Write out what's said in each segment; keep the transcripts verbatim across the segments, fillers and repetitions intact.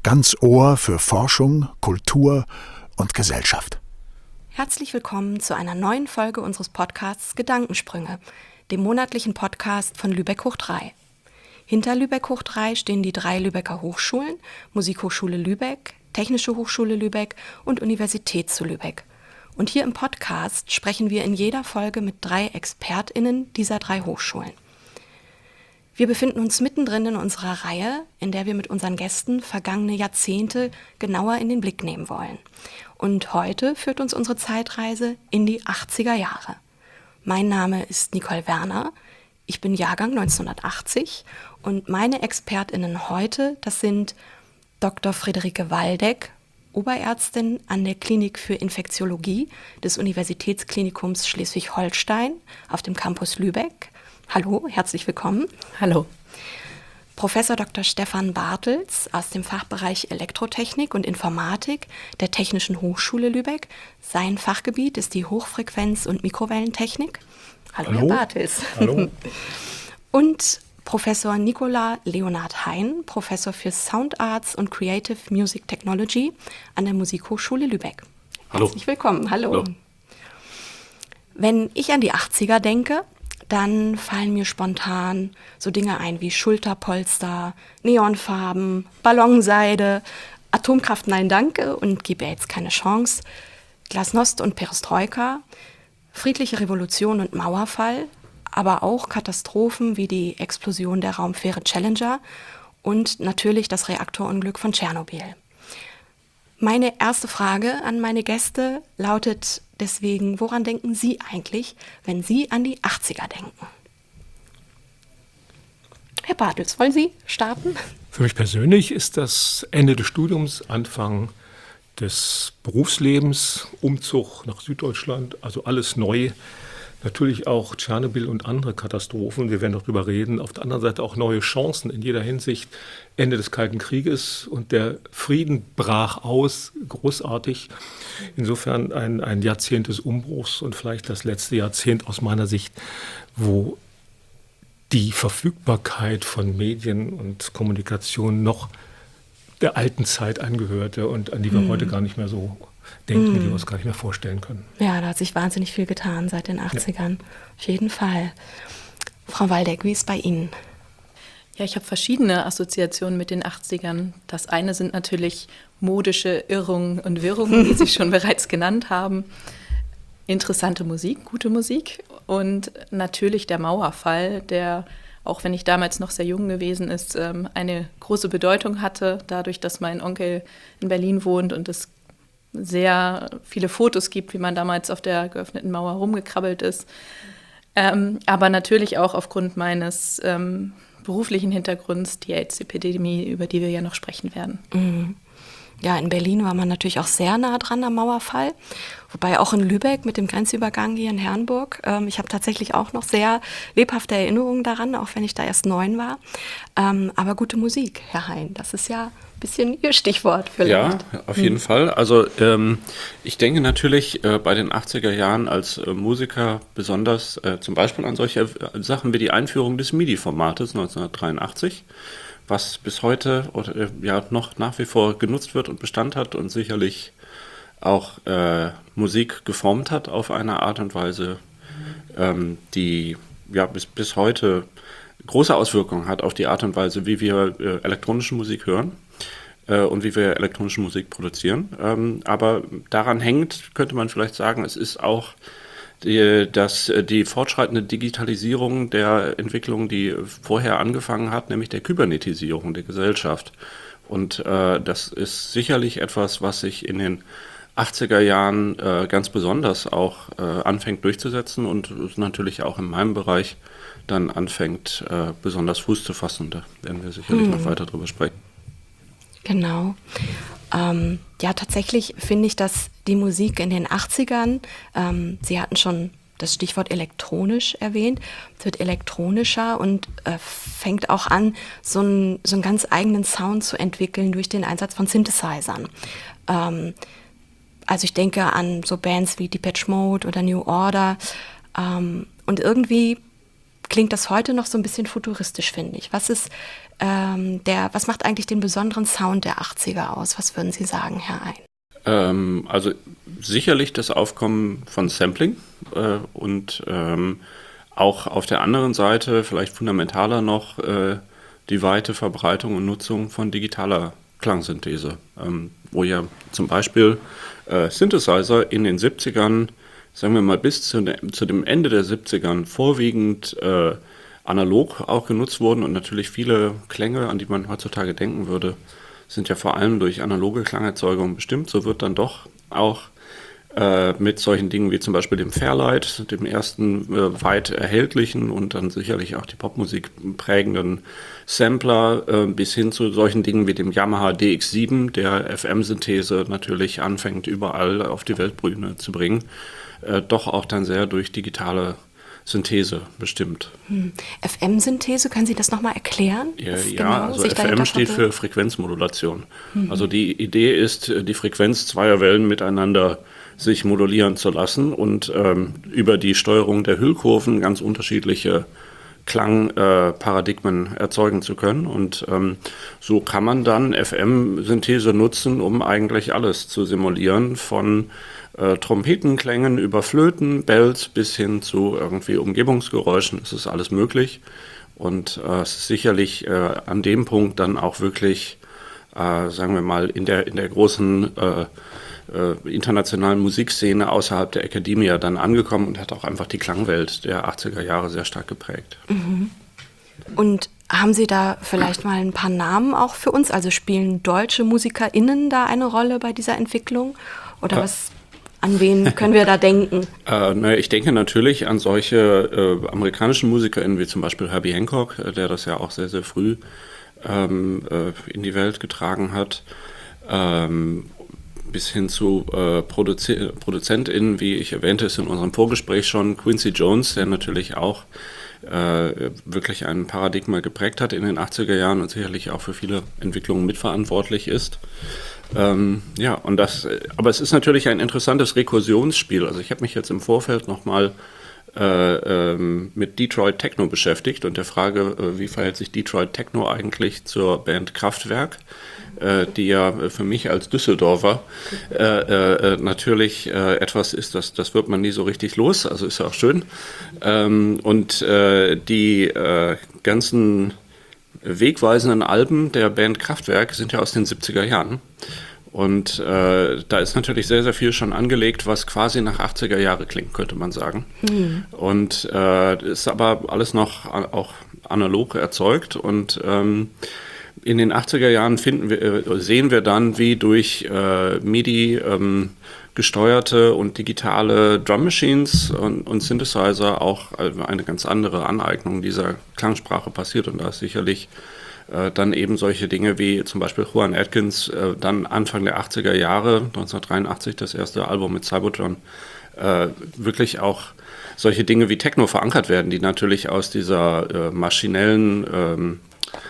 Ganz Ohr für Forschung, Kultur und Gesellschaft. Herzlich willkommen zu einer neuen Folge unseres Podcasts Gedankensprünge, dem monatlichen Podcast von Lübeck hoch drei. Hinter Lübeck hoch drei stehen die drei Lübecker Hochschulen, Musikhochschule Lübeck, Technische Hochschule Lübeck und Universität zu Lübeck. Und hier im Podcast sprechen wir in jeder Folge mit drei ExpertInnen dieser drei Hochschulen. Wir befinden uns mittendrin in unserer Reihe, in der wir mit unseren Gästen vergangene Jahrzehnte genauer in den Blick nehmen wollen. Und heute führt uns unsere Zeitreise in die achtziger Jahre. Mein Name ist Nicole Werner, ich bin Jahrgang neunzehnhundertachtzig und meine ExpertInnen heute, das sind Doktor Friederike Waldeck, Oberärztin an der Klinik für Infektiologie des Universitätsklinikums Schleswig-Holstein auf dem Campus Lübeck. Hallo, herzlich willkommen. Hallo. Professor Doktor Stefan Bartels aus dem Fachbereich Elektrotechnik und Informatik der Technischen Hochschule Lübeck. Sein Fachgebiet ist die Hochfrequenz- und Mikrowellentechnik. Hallo, Hallo. Herr Bartels. Hallo. Und Professor Nicola Leonhard Hein, Professor für Sound Arts und Creative Music Technology an der Musikhochschule Lübeck. Hallo. Herzlich willkommen. Hallo. Hallo. Wenn ich an die achtziger denke, dann fallen mir spontan so Dinge ein wie Schulterpolster, Neonfarben, Ballonseide, Atomkraft nein danke und Gib AIDS keine Chance, Glasnost und Perestroika, friedliche Revolution und Mauerfall, aber auch Katastrophen wie die Explosion der Raumfähre Challenger und natürlich das Reaktorunglück von Tschernobyl. Meine erste Frage an meine Gäste lautet deswegen, woran denken Sie eigentlich, wenn Sie an die achtziger denken? Herr Bartels, wollen Sie starten? Für mich persönlich ist das Ende des Studiums, Anfang des Berufslebens, Umzug nach Süddeutschland, also alles neu. Natürlich auch Tschernobyl und andere Katastrophen, wir werden noch drüber reden. Auf der anderen Seite auch neue Chancen in jeder Hinsicht. Ende des Kalten Krieges und der Frieden brach aus, großartig. Insofern ein, ein Jahrzehnt des Umbruchs und vielleicht das letzte Jahrzehnt aus meiner Sicht, wo die Verfügbarkeit von Medien und Kommunikation noch der alten Zeit angehörte und an die wir mhm. heute gar nicht mehr so denken, mm. die wir uns gar nicht mehr vorstellen können. Ja, da hat sich wahnsinnig viel getan seit den achtzigern. Ja. Auf jeden Fall. Frau Waldeck, wie ist es bei Ihnen? Ja, ich habe verschiedene Assoziationen mit den achtzigern. Das eine sind natürlich modische Irrungen und Wirrungen, die Sie schon bereits genannt haben. Interessante Musik, gute Musik und natürlich der Mauerfall, der, auch wenn ich damals noch sehr jung gewesen ist, eine große Bedeutung hatte, dadurch, dass mein Onkel in Berlin wohnt und es sehr viele Fotos gibt, wie man damals auf der geöffneten Mauer rumgekrabbelt ist. Ähm, aber natürlich auch aufgrund meines ähm, beruflichen Hintergrunds, die AIDS-Epidemie, über die wir ja noch sprechen werden. Mhm. Ja, in Berlin war man natürlich auch sehr nah dran am Mauerfall, wobei auch in Lübeck mit dem Grenzübergang hier in Herrenburg. Ähm, ich habe tatsächlich auch noch sehr lebhafte Erinnerungen daran, auch wenn ich da erst neun war. Ähm, aber gute Musik, Herr Hein, das ist ja ein bisschen Ihr Stichwort vielleicht. Ja, auf jeden hm. Fall. Also ähm, ich denke natürlich äh, bei den achtziger Jahren als äh, Musiker besonders äh, zum Beispiel an solche äh, Sachen wie die Einführung des MIDI-Formates neunzehnhundertdreiundachtzig, was bis heute oder, äh, ja noch nach wie vor genutzt wird und Bestand hat und sicherlich auch äh, Musik geformt hat auf eine Art und Weise, ähm, die ja bis, bis heute große Auswirkungen hat auf die Art und Weise, wie wir äh, elektronische Musik hören äh, und wie wir elektronische Musik produzieren. Ähm, aber daran hängt, könnte man vielleicht sagen, es ist auch die, dass die fortschreitende Digitalisierung der Entwicklung, die vorher angefangen hat, nämlich der Kybernetisierung der Gesellschaft. Und äh, das ist sicherlich etwas, was sich in den achtziger Jahren äh, ganz besonders auch äh, anfängt durchzusetzen und natürlich auch in meinem Bereich dann anfängt, äh, besonders Fuß zu fassen. Da werden wir sicherlich hm. noch weiter drüber sprechen. Genau. Ähm, ja, tatsächlich finde ich, dass die Musik in den achtzigern, ähm, Sie hatten schon das Stichwort elektronisch erwähnt, es wird elektronischer und äh, fängt auch an, so, ein, so einen ganz eigenen Sound zu entwickeln durch den Einsatz von Synthesizern. Ähm, also ich denke an so Bands wie Depeche Mode oder New Order ähm, und irgendwie klingt das heute noch so ein bisschen futuristisch, finde ich. Was ist ähm, der, was macht eigentlich den besonderen Sound der achtziger aus? Was würden Sie sagen, Herr Ein? Ähm, also sicherlich das Aufkommen von Sampling äh, und ähm, auch auf der anderen Seite, vielleicht fundamentaler noch, äh, die weite Verbreitung und Nutzung von digitaler Klangsynthese, ähm, wo ja zum Beispiel äh, Synthesizer in den siebzigern, sagen wir mal bis zu, de, zu dem Ende der siebzigern vorwiegend äh, analog auch genutzt wurden und natürlich viele Klänge, an die man heutzutage denken würde, sind ja vor allem durch analoge Klangerzeugung bestimmt. So wird dann doch auch äh, mit solchen Dingen wie zum Beispiel dem Fairlight, dem ersten äh, weit erhältlichen und dann sicherlich auch die Popmusik prägenden Sampler, äh, bis hin zu solchen Dingen wie dem Yamaha D X sieben, der F M-Synthese natürlich anfängt überall auf die Weltbühne zu bringen, äh, doch auch dann sehr durch digitale Synthese bestimmt. Hm. F M-Synthese, können Sie das nochmal erklären? Ja, ja genau also F M steht für Frequenzmodulation. Mhm. Also die Idee ist, die Frequenz zweier Wellen miteinander sich modulieren zu lassen und ähm, über die Steuerung der Hüllkurven ganz unterschiedliche Klangparadigmen äh, erzeugen zu können. Und ähm, so kann man dann F M-Synthese nutzen, um eigentlich alles zu simulieren, von Äh, Trompetenklängen über Flöten, Bells bis hin zu irgendwie Umgebungsgeräuschen. Es ist alles möglich und äh, es ist sicherlich äh, an dem Punkt dann auch wirklich, äh, sagen wir mal, in der, in der großen äh, äh, internationalen Musikszene außerhalb der Akademie dann angekommen und hat auch einfach die Klangwelt der achtziger Jahre sehr stark geprägt. Mhm. Und haben Sie da vielleicht mal ein paar Namen auch für uns? Also spielen deutsche MusikerInnen da eine Rolle bei dieser Entwicklung? Oder äh. was... An wen können wir da denken? Äh, na, ich denke natürlich an solche äh, amerikanischen MusikerInnen wie zum Beispiel Herbie Hancock, äh, der das ja auch sehr, sehr früh ähm, äh, in die Welt getragen hat, ähm, bis hin zu äh, Produzi- ProduzentInnen, wie ich erwähnte es in unserem Vorgespräch schon, Quincy Jones, der natürlich auch äh, wirklich ein Paradigma geprägt hat in den achtziger Jahren und sicherlich auch für viele Entwicklungen mitverantwortlich ist. Ähm, ja, und das, aber es ist natürlich ein interessantes Rekursionsspiel. Also ich habe mich jetzt im Vorfeld nochmal äh, ähm, mit Detroit Techno beschäftigt und der Frage, äh, wie verhält sich Detroit Techno eigentlich zur Band Kraftwerk, äh, die ja für mich als Düsseldorfer äh, äh, natürlich äh, etwas ist, das, das wird man nie so richtig los, also ist ja auch schön. Ähm, und äh, die äh, ganzen wegweisenden Alben der Band Kraftwerk sind ja aus den siebziger Jahren. Und äh, da ist natürlich sehr, sehr viel schon angelegt, was quasi nach achtziger Jahre klingt, könnte man sagen. Mhm. Und äh, ist aber alles noch auch analog erzeugt. Und ähm, in den achtziger Jahren finden wir, sehen wir dann, wie durch äh, MIDI ähm, gesteuerte und digitale Drum Machines und, und Synthesizer auch eine ganz andere Aneignung dieser Klangsprache passiert. Und da ist sicherlich äh, dann eben solche Dinge wie zum Beispiel Juan Atkins, äh, dann Anfang der achtziger Jahre, neunzehnhundertdreiundachtzig, das erste Album mit Cybotron, äh, wirklich auch solche Dinge wie Techno verankert werden, die natürlich aus dieser äh, maschinellen ähm,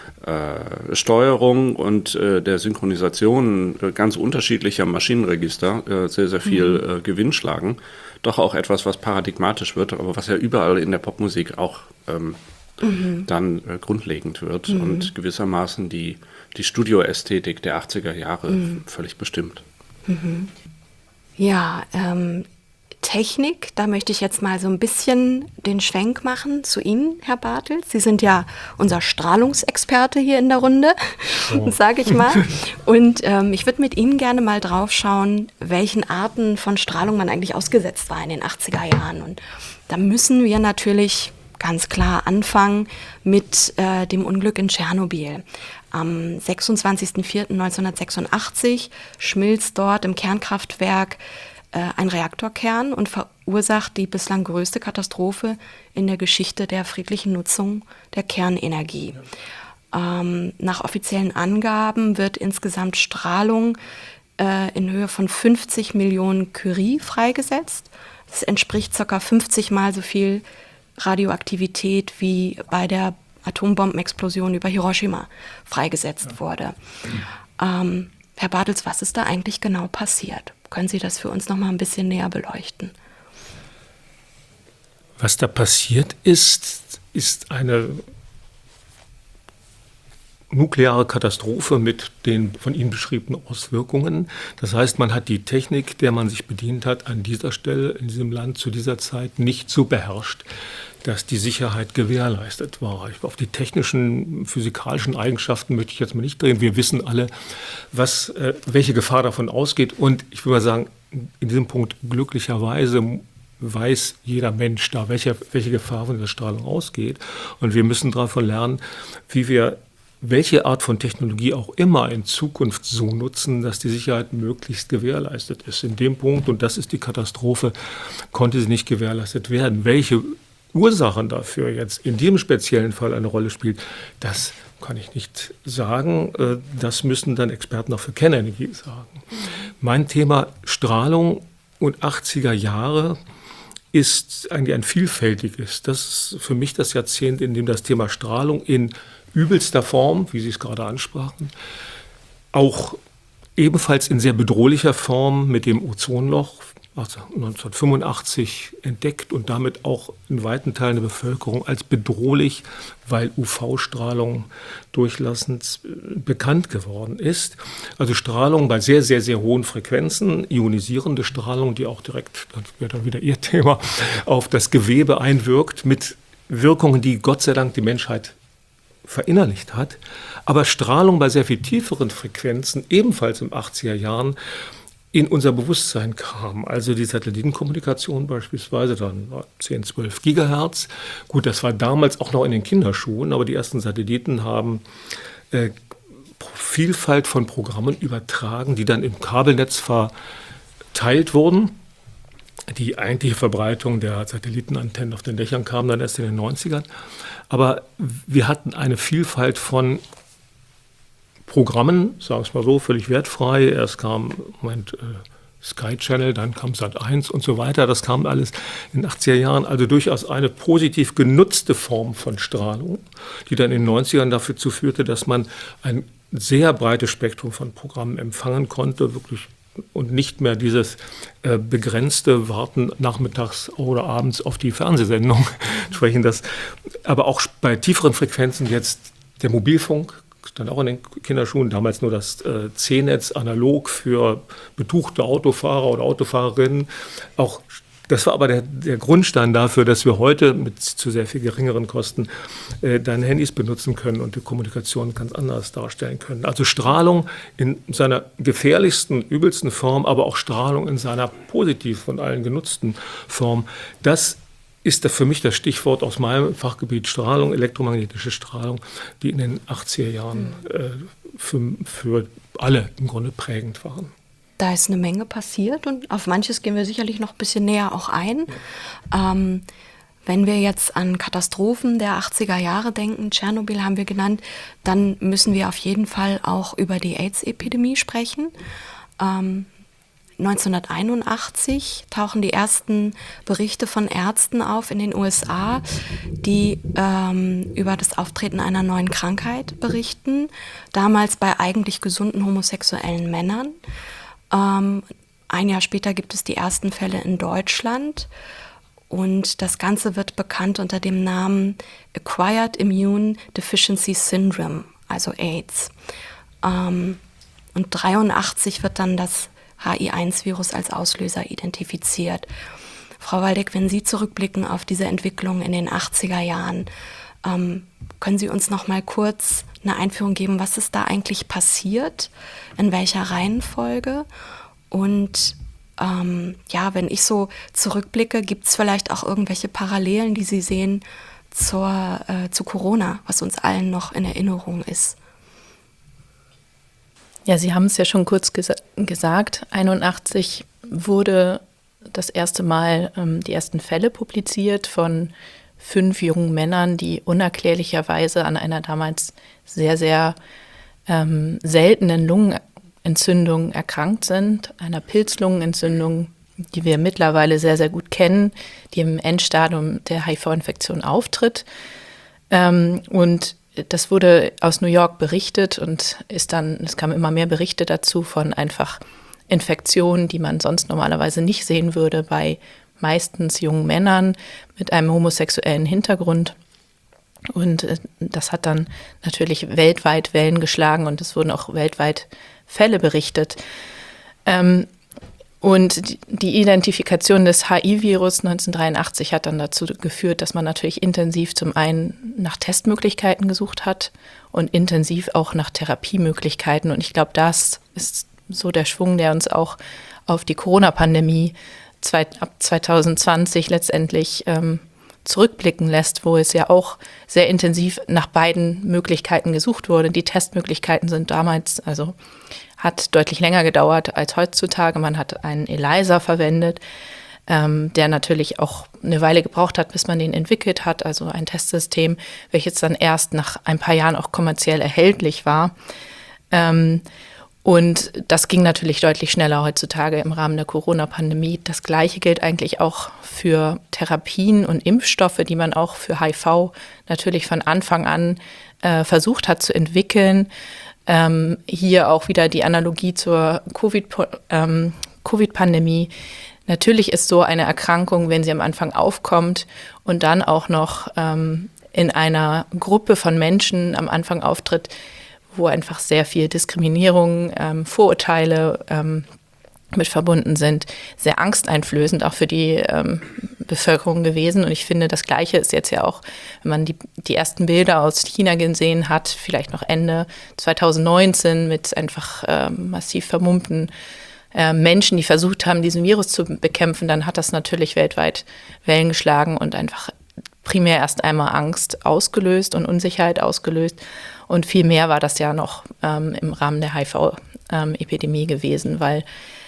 Äh, Steuerung und äh, der Synchronisation äh, ganz unterschiedlicher Maschinenregister äh, sehr, sehr viel mhm. äh, Gewinn schlagen. Doch auch etwas, was paradigmatisch wird, aber was ja überall in der Popmusik auch ähm, mhm. dann äh, grundlegend wird mhm. und gewissermaßen die, die Studioästhetik der achtziger Jahre mhm. völlig bestimmt. Mhm. Ja, ähm, Technik, da möchte ich jetzt mal so ein bisschen den Schwenk machen zu Ihnen, Herr Bartels. Sie sind ja unser Strahlungsexperte hier in der Runde, oh. sage ich mal. Und ähm, ich würde mit Ihnen gerne mal drauf schauen, welchen Arten von Strahlung man eigentlich ausgesetzt war in den achtziger Jahren. Und da müssen wir natürlich ganz klar anfangen mit äh, dem Unglück in Tschernobyl. Am sechsundzwanzigsten vierten neunzehnhundertsechsundachtzig schmilzt dort im Kernkraftwerk ein Reaktorkern und verursacht die bislang größte Katastrophe in der Geschichte der friedlichen Nutzung der Kernenergie. Ja. Ähm, nach offiziellen Angaben wird insgesamt Strahlung äh, in Höhe von fünfzig Millionen Curie freigesetzt. Das entspricht ca. fünfzig Mal so viel Radioaktivität wie bei der Atombombenexplosion über Hiroshima freigesetzt ja. wurde. Ähm, Herr Bartels, was ist da eigentlich genau passiert? Können Sie das für uns noch mal ein bisschen näher beleuchten? Was da passiert ist, ist eine nukleare Katastrophe mit den von Ihnen beschriebenen Auswirkungen. Das heißt, man hat die Technik, der man sich bedient hat, an dieser Stelle in diesem Land zu dieser Zeit nicht so beherrscht, dass die Sicherheit gewährleistet war. Auf die technischen, physikalischen Eigenschaften möchte ich jetzt mal nicht drehen. Wir wissen alle, was, äh, welche Gefahr davon ausgeht. Und ich würde mal sagen, in diesem Punkt glücklicherweise weiß jeder Mensch da, welche, welche Gefahr von der Strahlung ausgeht. Und wir müssen davon lernen, wie wir welche Art von Technologie auch immer in Zukunft so nutzen, dass die Sicherheit möglichst gewährleistet ist. In dem Punkt, und das ist die Katastrophe, konnte sie nicht gewährleistet werden. Welche Ursachen dafür jetzt in diesem speziellen Fall eine Rolle spielt, das kann ich nicht sagen. Das müssen dann Experten auch für Kernenergie sagen. Mein Thema Strahlung und achtziger Jahre ist eigentlich ein vielfältiges. Das ist für mich das Jahrzehnt, in dem das Thema Strahlung in übelster Form, wie Sie es gerade ansprachen, auch ebenfalls in sehr bedrohlicher Form mit dem Ozonloch neunzehnhundertfünfundachtzig entdeckt und damit auch in weiten Teilen der Bevölkerung als bedrohlich, weil U V-Strahlung durchlassend bekannt geworden ist. Also Strahlung bei sehr, sehr, sehr hohen Frequenzen, ionisierende Strahlung, die auch direkt, das wäre dann wieder Ihr Thema, auf das Gewebe einwirkt, mit Wirkungen, die Gott sei Dank die Menschheit verinnerlicht hat, aber Strahlung bei sehr viel tieferen Frequenzen, ebenfalls in achtziger Jahren, in unser Bewusstsein kam. Also die Satellitenkommunikation beispielsweise, dann zehn, zwölf Gigahertz. Gut, das war damals auch noch in den Kinderschuhen, aber die ersten Satelliten haben äh, Vielfalt von Programmen übertragen, die dann im Kabelnetz verteilt wurden. Die eigentliche Verbreitung der Satellitenantennen auf den Dächern kam dann erst in den neunzigern. Aber wir hatten eine Vielfalt von Programmen, sagen wir es mal so, völlig wertfrei. Erst kam Moment, äh, Sky Channel, dann kam Sat eins und so weiter. Das kam alles in den achtziger Jahren. Also durchaus eine positiv genutzte Form von Strahlung, die dann in den neunzigern dafür führte, dass man ein sehr breites Spektrum von Programmen empfangen konnte, wirklich. Und nicht mehr dieses äh, begrenzte Warten nachmittags oder abends auf die Fernsehsendung sprechen. Das, aber auch bei tieferen Frequenzen jetzt der Mobilfunk, stand auch in den Kinderschuhen, damals nur das äh, C-Netz analog für betuchte Autofahrer oder Autofahrerinnen. Auch das war aber der, der Grundstein dafür, dass wir heute mit zu sehr viel geringeren Kosten äh, dann Handys benutzen können und die Kommunikation ganz anders darstellen können. Also Strahlung in seiner gefährlichsten, übelsten Form, aber auch Strahlung in seiner positiv von allen genutzten Form. Das ist für mich das Stichwort aus meinem Fachgebiet Strahlung, elektromagnetische Strahlung, die in den achtziger Jahren äh, für, für alle im Grunde prägend waren. Da ist eine Menge passiert und auf manches gehen wir sicherlich noch ein bisschen näher auch ein. Ja. Ähm, wenn wir jetzt an Katastrophen der achtziger Jahre denken, Tschernobyl haben wir genannt, dann müssen wir auf jeden Fall auch über die AIDS-Epidemie sprechen. Ähm, neunzehnhunderteinundachtzig tauchen die ersten Berichte von Ärzten auf in den U S A, die ähm, über das Auftreten einer neuen Krankheit berichten, damals bei eigentlich gesunden homosexuellen Männern. Ähm, ein Jahr später gibt es die ersten Fälle in Deutschland und das Ganze wird bekannt unter dem Namen Acquired Immune Deficiency Syndrome, also AIDS. Ähm, und dreiundachtzig wird dann das H I eins Virus als Auslöser identifiziert. Frau Waldeck, wenn Sie zurückblicken auf diese Entwicklung in den achtziger Jahren, ähm, können Sie uns noch mal kurz eine Einführung geben, was ist da eigentlich passiert, in welcher Reihenfolge? Und ähm, ja, wenn ich so zurückblicke, gibt es vielleicht auch irgendwelche Parallelen, die Sie sehen zur, äh, zu Corona, was uns allen noch in Erinnerung ist? Ja, Sie haben es ja schon kurz gesa- gesagt. einundachtzig wurde das erste Mal ähm, die ersten Fälle publiziert von fünf jungen Männern, die unerklärlicherweise an einer damals sehr, sehr ähm, seltenen Lungenentzündung erkrankt sind, einer Pilzlungenentzündung, die wir mittlerweile sehr, sehr gut kennen, die im Endstadium der H I V-Infektion auftritt. Ähm, und das wurde aus New York berichtet und ist dann, es kamen immer mehr Berichte dazu von einfach Infektionen, die man sonst normalerweise nicht sehen würde bei meistens jungen Männern mit einem homosexuellen Hintergrund. Und äh, das hat dann natürlich weltweit Wellen geschlagen und es wurden auch weltweit Fälle berichtet. Ähm, Und die Identifikation des H I V-Virus neunzehnhundertdreiundachtzig hat dann dazu geführt, dass man natürlich intensiv zum einen nach Testmöglichkeiten gesucht hat und intensiv auch nach Therapiemöglichkeiten. Und ich glaube, das ist so der Schwung, der uns auch auf die Corona-Pandemie ab zwanzig zwanzig letztendlich ähm, zurückblicken lässt, wo es ja auch sehr intensiv nach beiden Möglichkeiten gesucht wurde. Die Testmöglichkeiten sind damals, also hat deutlich länger gedauert als heutzutage. Man hat einen ELISA verwendet, ähm, der natürlich auch eine Weile gebraucht hat, bis man den entwickelt hat. Also ein Testsystem, welches dann erst nach ein paar Jahren auch kommerziell erhältlich war. Ähm, und das ging natürlich deutlich schneller heutzutage im Rahmen der Corona-Pandemie. Das Gleiche gilt eigentlich auch für Therapien und Impfstoffe, die man auch für H I V natürlich von Anfang an äh, versucht hat zu entwickeln. Ähm, hier auch wieder die Analogie zur Covid, ähm, Covid-Pandemie. Natürlich ist so eine Erkrankung, wenn sie am Anfang aufkommt und dann auch noch ähm, in einer Gruppe von Menschen am Anfang auftritt, wo einfach sehr viel Diskriminierung, ähm, Vorurteile ähm, mit verbunden sind, sehr angsteinflößend auch für die ähm, Bevölkerung gewesen. Und ich finde, das Gleiche ist jetzt ja auch, wenn man die, die ersten Bilder aus China gesehen hat, vielleicht noch Ende zwanzig neunzehn mit einfach ähm, massiv vermummten äh, Menschen, die versucht haben, diesen Virus zu bekämpfen, dann hat das natürlich weltweit Wellen geschlagen und einfach primär erst einmal Angst ausgelöst und Unsicherheit ausgelöst. Und viel mehr war das ja noch ähm, im Rahmen der H I V-Epidemie ähm, gewesen, weil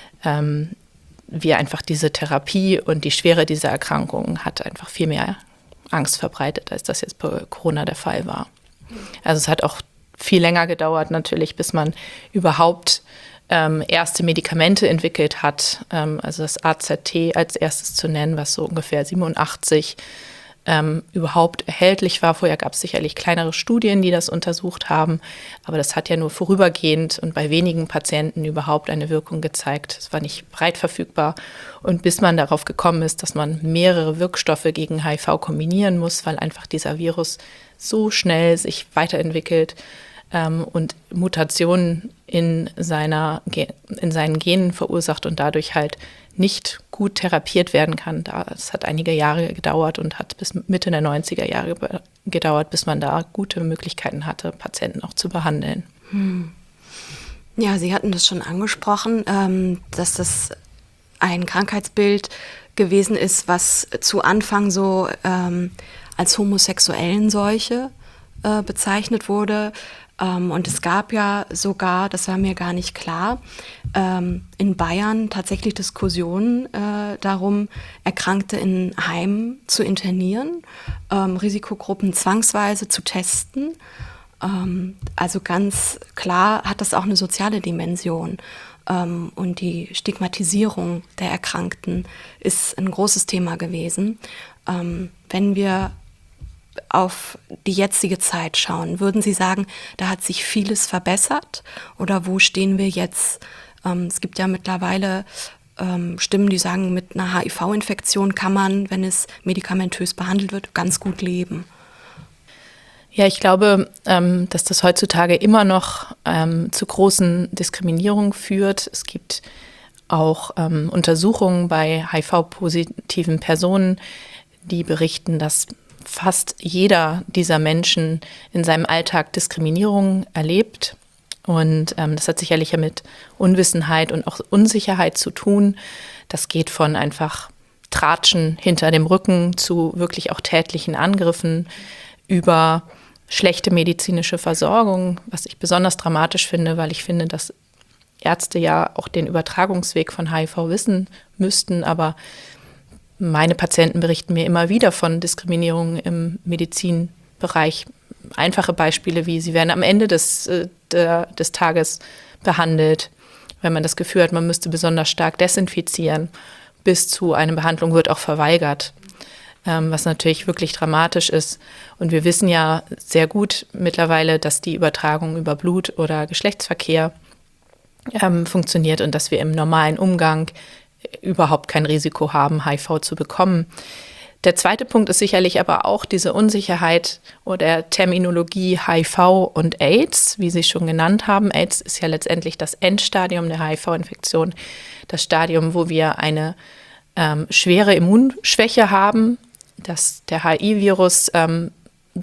ähm, wir einfach diese Therapie und die Schwere dieser Erkrankung hat einfach viel mehr Angst verbreitet, als das jetzt bei Corona der Fall war. Also es hat auch viel länger gedauert natürlich, bis man überhaupt ähm, erste Medikamente entwickelt hat. Ähm, also das A Z T als erstes zu nennen, was so ungefähr siebenundachtzig Ähm, überhaupt erhältlich war. Vorher gab es sicherlich kleinere Studien, die das untersucht haben, aber das hat ja nur vorübergehend und bei wenigen Patienten überhaupt eine Wirkung gezeigt. Es war nicht breit verfügbar und bis man darauf gekommen ist, dass man mehrere Wirkstoffe gegen H I V kombinieren muss, weil einfach dieser Virus so schnell sich weiterentwickelt ähm, und Mutationen in, seiner, in seinen Genen verursacht und dadurch halt nicht gut therapiert werden kann. Das hat einige Jahre gedauert und hat bis Mitte der neunziger Jahre gedauert, bis man da gute Möglichkeiten hatte, Patienten auch zu behandeln. Hm. Ja, Sie hatten das schon angesprochen, ähm, dass das ein Krankheitsbild gewesen ist, was zu Anfang so ähm, als Homosexuellenseuche äh, bezeichnet wurde. Ähm, und es gab ja sogar, das war mir gar nicht klar, ähm, in Bayern tatsächlich Diskussionen äh, darum, Erkrankte in Heimen zu internieren, ähm, Risikogruppen zwangsweise zu testen. Ähm, also ganz klar hat das auch eine soziale Dimension. Ähm, und die Stigmatisierung der Erkrankten ist ein großes Thema gewesen. Ähm, wenn wir auf die jetzige Zeit schauen, würden Sie sagen, da hat sich vieles verbessert oder wo stehen wir jetzt? Ähm, es gibt ja mittlerweile ähm, Stimmen, die sagen, mit einer H I V-Infektion kann man, wenn es medikamentös behandelt wird, ganz gut leben. Ja, ich glaube, ähm, dass das heutzutage immer noch ähm, zu großen Diskriminierungen führt. Es gibt auch ähm, Untersuchungen bei H I V-positiven Personen, die berichten, dass fast jeder dieser Menschen in seinem Alltag Diskriminierung erlebt. Und ähm, das hat sicherlich ja mit Unwissenheit und auch Unsicherheit zu tun. Das geht von einfach Tratschen hinter dem Rücken zu wirklich auch tätlichen Angriffen über schlechte medizinische Versorgung, was ich besonders dramatisch finde, weil ich finde, dass Ärzte ja auch den Übertragungsweg von H I V wissen müssten, aber meine Patienten berichten mir immer wieder von Diskriminierung im Medizinbereich. Einfache Beispiele wie, sie werden am Ende des, äh, der, des Tages behandelt, wenn man das Gefühl hat, man müsste besonders stark desinfizieren, bis zu einer Behandlung wird auch verweigert, ähm, was natürlich wirklich dramatisch ist. Und wir wissen ja sehr gut mittlerweile, dass die Übertragung über Blut oder Geschlechtsverkehr ähm, funktioniert und dass wir im normalen Umgang überhaupt kein Risiko haben, H I V zu bekommen. Der zweite Punkt ist sicherlich aber auch diese Unsicherheit oder Terminologie H I V und AIDS, wie Sie schon genannt haben. AIDS ist ja letztendlich das Endstadium der H I V-Infektion, das Stadium, wo wir eine ähm, schwere Immunschwäche haben. Das, der H I V-Virus, ähm,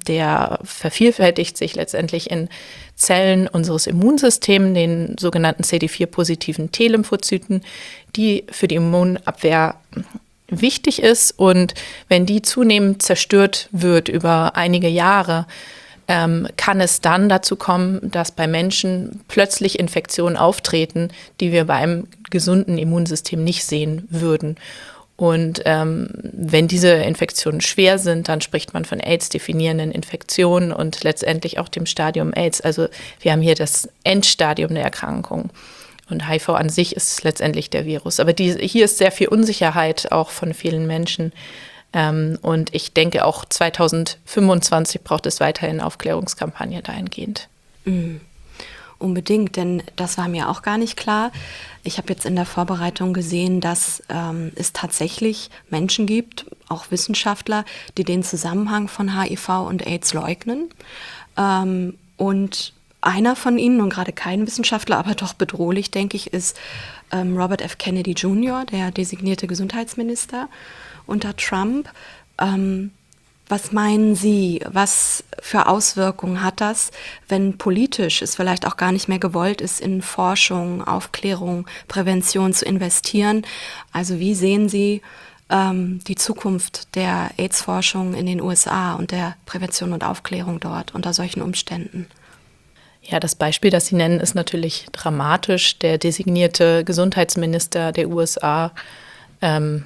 der vervielfältigt sich letztendlich in Zellen unseres Immunsystems, den sogenannten C D vier positiven T-Lymphozyten, die für die Immunabwehr wichtig ist. Und wenn die zunehmend zerstört wird über einige Jahre, ähm, kann es dann dazu kommen, dass bei Menschen plötzlich Infektionen auftreten, die wir bei einem gesunden Immunsystem nicht sehen würden. Und ähm, wenn diese Infektionen schwer sind, dann spricht man von AIDS-definierenden Infektionen und letztendlich auch dem Stadium AIDS. Also wir haben hier das Endstadium der Erkrankung. Und H I V an sich ist letztendlich der Virus. Aber die, hier ist sehr viel Unsicherheit auch von vielen Menschen. Ähm, und ich denke, auch zweitausendfünfundzwanzig braucht es weiterhin Aufklärungskampagne dahingehend. Mhm. Unbedingt, denn das war mir auch gar nicht klar. Ich habe jetzt in der Vorbereitung gesehen, dass ähm, es tatsächlich Menschen gibt, auch Wissenschaftler, die den Zusammenhang von H I V und AIDS leugnen. Ähm, und einer von ihnen, und gerade kein Wissenschaftler, aber doch bedrohlich, denke ich, ist ähm, Robert F. Kennedy Junior, der designierte Gesundheitsminister unter Trump. Ähm, was meinen Sie, was für Auswirkungen hat das, wenn politisch es vielleicht auch gar nicht mehr gewollt ist, in Forschung, Aufklärung, Prävention zu investieren? Also wie sehen Sie ähm, die Zukunft der AIDS-Forschung in den U S A und der Prävention und Aufklärung dort unter solchen Umständen? Ja, das Beispiel, das Sie nennen, ist natürlich dramatisch. Der designierte Gesundheitsminister der U S A ähm,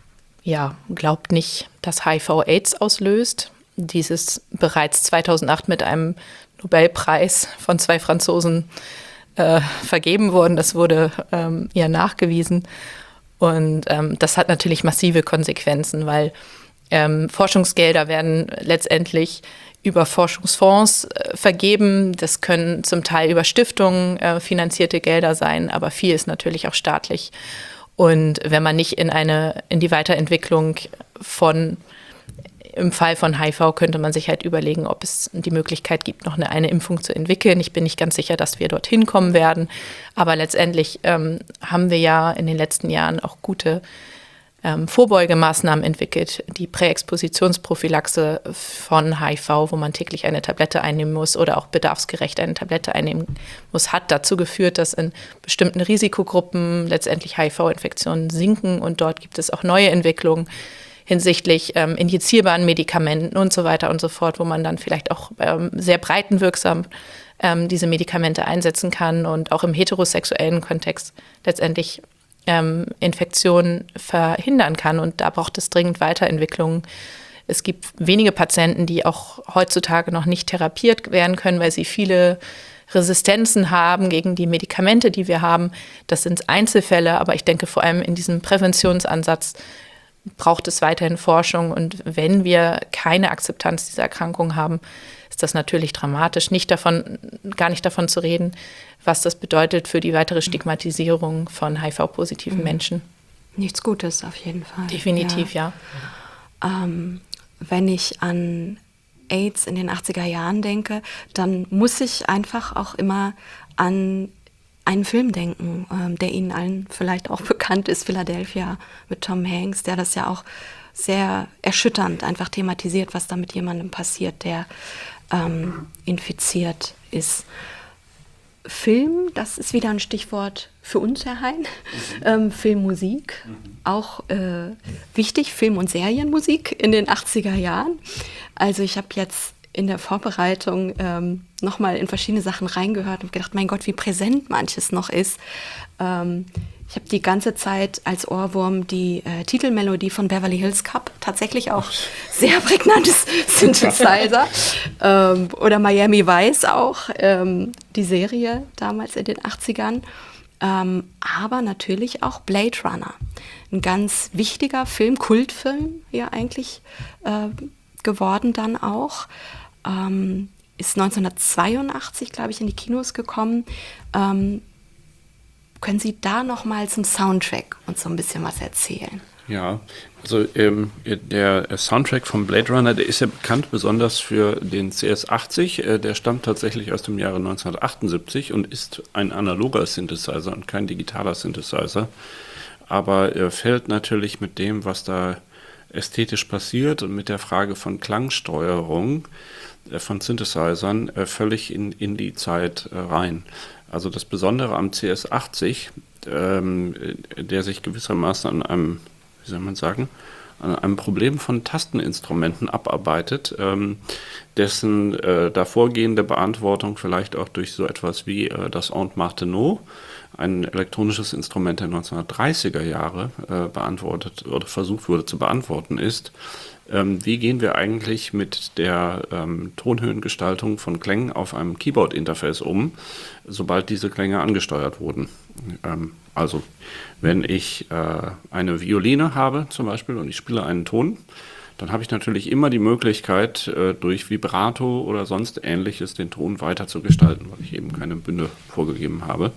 ja, glaubt nicht, dass H I V AIDS auslöst. Dies ist bereits zweitausendacht mit einem Nobelpreis von zwei Franzosen äh, vergeben worden. Das wurde ähm, ja nachgewiesen. Und ähm, das hat natürlich massive Konsequenzen, weil ähm, Forschungsgelder werden letztendlich über Forschungsfonds äh, vergeben. Das können zum Teil über Stiftungen äh, finanzierte Gelder sein, aber viel ist natürlich auch staatlich. Und wenn man nicht in eine in die Weiterentwicklung von, im Fall von H I V, könnte man sich halt überlegen, ob es die Möglichkeit gibt, noch eine, eine Impfung zu entwickeln. Ich bin nicht ganz sicher, dass wir dorthin kommen werden. Aber letztendlich ähm, haben wir ja in den letzten Jahren auch gute ähm, Vorbeugemaßnahmen entwickelt. Die Präexpositionsprophylaxe von H I V, wo man täglich eine Tablette einnehmen muss oder auch bedarfsgerecht eine Tablette einnehmen muss, hat dazu geführt, dass in bestimmten Risikogruppen letztendlich H I V-Infektionen sinken. Und dort gibt es auch neue Entwicklungen hinsichtlich ähm, injizierbaren Medikamenten und so weiter und so fort, wo man dann vielleicht auch ähm, sehr breitenwirksam ähm, diese Medikamente einsetzen kann und auch im heterosexuellen Kontext letztendlich ähm, Infektionen verhindern kann. Und da braucht es dringend Weiterentwicklungen. Es gibt wenige Patienten, die auch heutzutage noch nicht therapiert werden können, weil sie viele Resistenzen haben gegen die Medikamente, die wir haben. Das sind Einzelfälle, aber ich denke vor allem in diesem Präventionsansatz braucht es weiterhin Forschung. Und wenn wir keine Akzeptanz dieser Erkrankung haben, ist das natürlich dramatisch. Nicht davon, gar nicht davon zu reden, was das bedeutet für die weitere Stigmatisierung von H I V-positiven mhm. Menschen. Nichts Gutes auf jeden Fall. Definitiv, ja. ja. Ähm, wenn ich an AIDS in den achtziger Jahren denke, dann muss ich einfach auch immer an einen Film denken, ähm, der Ihnen allen vielleicht auch bekannt ist, Philadelphia mit Tom Hanks, der das ja auch sehr erschütternd einfach thematisiert, was da mit jemandem passiert, der ähm, infiziert ist. Film, das ist wieder ein Stichwort für uns, Herr Hein. Ähm, Filmmusik, auch äh, wichtig, Film- und Serienmusik in den achtziger Jahren. Also ich habe jetzt in der Vorbereitung ähm, nochmal in verschiedene Sachen reingehört und gedacht, mein Gott, wie präsent manches noch ist. Ähm, ich habe die ganze Zeit als Ohrwurm die äh, Titelmelodie von Beverly Hills Cop, tatsächlich auch sehr prägnantes Synthesizer. ähm, oder Miami Vice auch, ähm, die Serie damals in den achtzigern. Ähm, aber natürlich auch Blade Runner. Ein ganz wichtiger Film, Kultfilm ja eigentlich äh, geworden dann auch. Ähm, ist neunzehnhundertzweiundachtzig, glaube ich, in die Kinos gekommen. Ähm, können Sie da noch mal zum Soundtrack uns so ein bisschen was erzählen? Ja, also ähm, der Soundtrack von Blade Runner, der ist ja bekannt besonders für den C S achtzig. Äh, der stammt tatsächlich aus dem Jahre neunzehnhundertachtundsiebzig und ist ein analoger Synthesizer und kein digitaler Synthesizer. Aber er fällt natürlich mit dem, was da ästhetisch passiert und mit der Frage von Klangsteuerung äh, von Synthesizern äh, völlig in, in die Zeit äh, rein. Also das Besondere am C S achtzig, ähm, der sich gewissermaßen an einem, wie soll man sagen, an einem Problem von Tasteninstrumenten abarbeitet, ähm, dessen äh, davorgehende Beantwortung vielleicht auch durch so etwas wie äh, das Aunt Martenot, ein elektronisches Instrument der neunzehnhundertdreißiger Jahre, äh, beantwortet oder versucht wurde zu beantworten, ist, ähm, wie gehen wir eigentlich mit der ähm, Tonhöhengestaltung von Klängen auf einem Keyboard-Interface um, sobald diese Klänge angesteuert wurden. Ähm, also wenn ich äh, eine Violine habe zum Beispiel und ich spiele einen Ton, dann habe ich natürlich immer die Möglichkeit, äh, durch Vibrato oder sonst Ähnliches den Ton weiter zu gestalten, weil ich eben keine Bünde vorgegeben habe.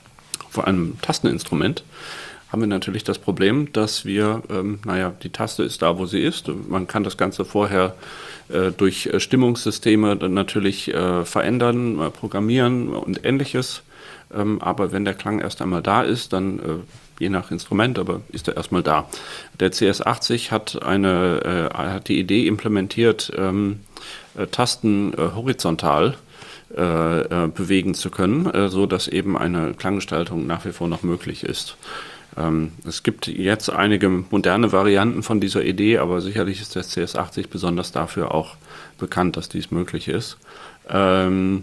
Vor einem Tasteninstrument haben wir natürlich das Problem, dass wir, ähm, naja, die Taste ist da, wo sie ist. Man kann das Ganze vorher äh, durch äh, Stimmungssysteme dann natürlich äh, verändern, äh, programmieren und Ähnliches. Ähm, aber wenn der Klang erst einmal da ist, dann, äh, je nach Instrument, aber ist er erstmal da. Der C S achtzig hat, eine, äh, hat die Idee implementiert, ähm, äh, Tasten äh, horizontal Äh, äh, bewegen zu können, äh, so dass eben eine Klanggestaltung nach wie vor noch möglich ist. Ähm, es gibt jetzt einige moderne Varianten von dieser Idee, aber sicherlich ist der C S achtzig besonders dafür auch bekannt, dass dies möglich ist. Ähm,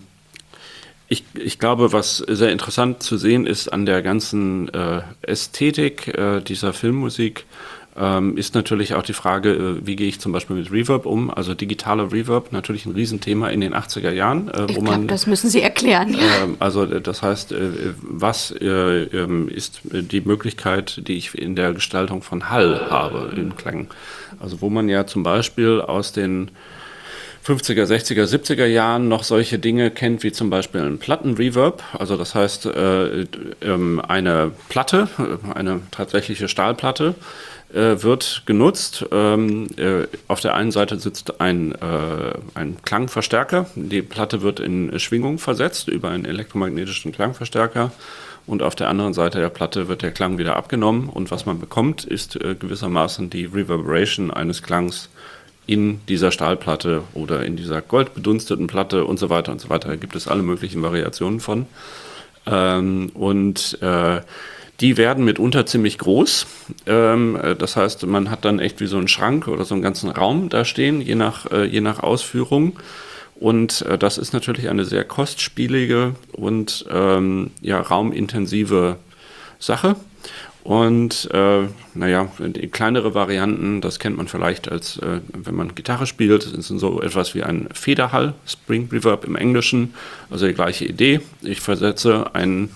ich, ich glaube, was sehr interessant zu sehen ist an der ganzen äh, Ästhetik äh, dieser Filmmusik, Ähm, ist natürlich auch die Frage, äh, wie gehe ich zum Beispiel mit Reverb um? Also digitaler Reverb, natürlich ein Riesenthema in den achtziger Jahren. Äh, Ich wo glaube, man, das müssen Sie erklären. äh, also das heißt, äh, was äh, äh, ist die Möglichkeit, die ich in der Gestaltung von Hall habe, in Klängen? Also wo man ja zum Beispiel aus den fünfziger, sechziger, siebziger Jahren noch solche Dinge kennt, wie zum Beispiel ein Plattenreverb. Also das heißt, äh, äh, eine Platte, eine tatsächliche Stahlplatte, wird genutzt. Ähm, äh, auf der einen Seite sitzt ein, äh, ein Klangverstärker. Die Platte wird in Schwingung versetzt über einen elektromagnetischen Klangverstärker. Und auf der anderen Seite der Platte wird der Klang wieder abgenommen. Und was man bekommt, ist äh, gewissermaßen die Reverberation eines Klangs in dieser Stahlplatte oder in dieser goldbedunsteten Platte und so weiter und so weiter. Da gibt es alle möglichen Variationen von. Ähm, und äh, Die werden mitunter ziemlich groß. Ähm, das heißt, man hat dann echt wie so einen Schrank oder so einen ganzen Raum da stehen, je nach, äh, je nach Ausführung. Und äh, das ist natürlich eine sehr kostspielige und ähm, ja, raumintensive Sache. Und äh, naja, die kleinere Varianten, das kennt man vielleicht als, äh, wenn man Gitarre spielt, das sind so etwas wie ein Federhall, Spring Reverb im Englischen, also die gleiche Idee. Ich versetze einen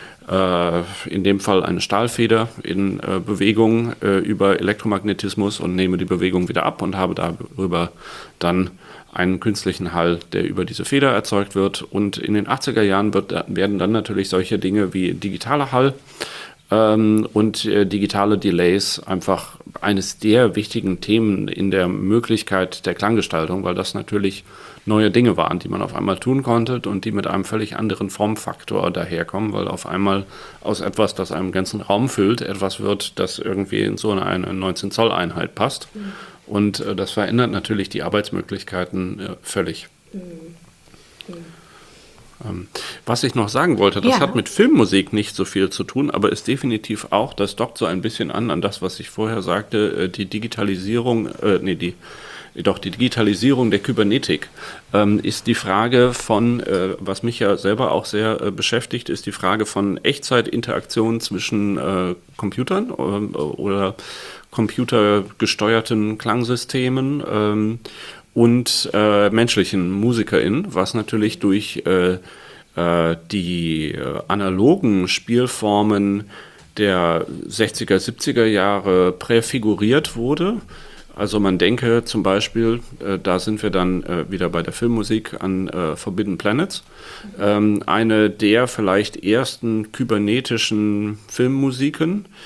in dem Fall eine Stahlfeder in äh, Bewegung äh, über Elektromagnetismus und nehme die Bewegung wieder ab und habe darüber dann einen künstlichen Hall, der über diese Feder erzeugt wird. Und in den achtziger Jahren wird, werden dann natürlich solche Dinge wie digitaler Hall ähm, und äh, digitale Delays einfach eines der wichtigen Themen in der Möglichkeit der Klanggestaltung, weil das natürlich neue Dinge waren, die man auf einmal tun konnte und die mit einem völlig anderen Formfaktor daherkommen, weil auf einmal aus etwas, das einen ganzen Raum füllt, etwas wird, das irgendwie in so eine neunzehn Zoll Einheit passt. Mhm. Und äh, das verändert natürlich die Arbeitsmöglichkeiten äh, völlig. Mhm. Mhm. Ähm, was ich noch sagen wollte, das ja. hat mit Filmmusik nicht so viel zu tun, aber ist definitiv auch, das dockt so ein bisschen an, an das, was ich vorher sagte, äh, die Digitalisierung, äh, nee, die Doch die Digitalisierung der Kybernetik ähm, ist die Frage von, äh, was mich ja selber auch sehr äh, beschäftigt, ist die Frage von Echtzeitinteraktion zwischen äh, Computern äh, oder computergesteuerten Klangsystemen ähm, und äh, menschlichen MusikerInnen, was natürlich durch äh, äh, die äh, analogen Spielformen der sechziger, siebziger Jahre präfiguriert wurde. Also man denke zum Beispiel, äh, da sind wir dann äh, wieder bei der Filmmusik an äh, Forbidden Planets, ähm, eine der vielleicht ersten kybernetischen Filmmusiken,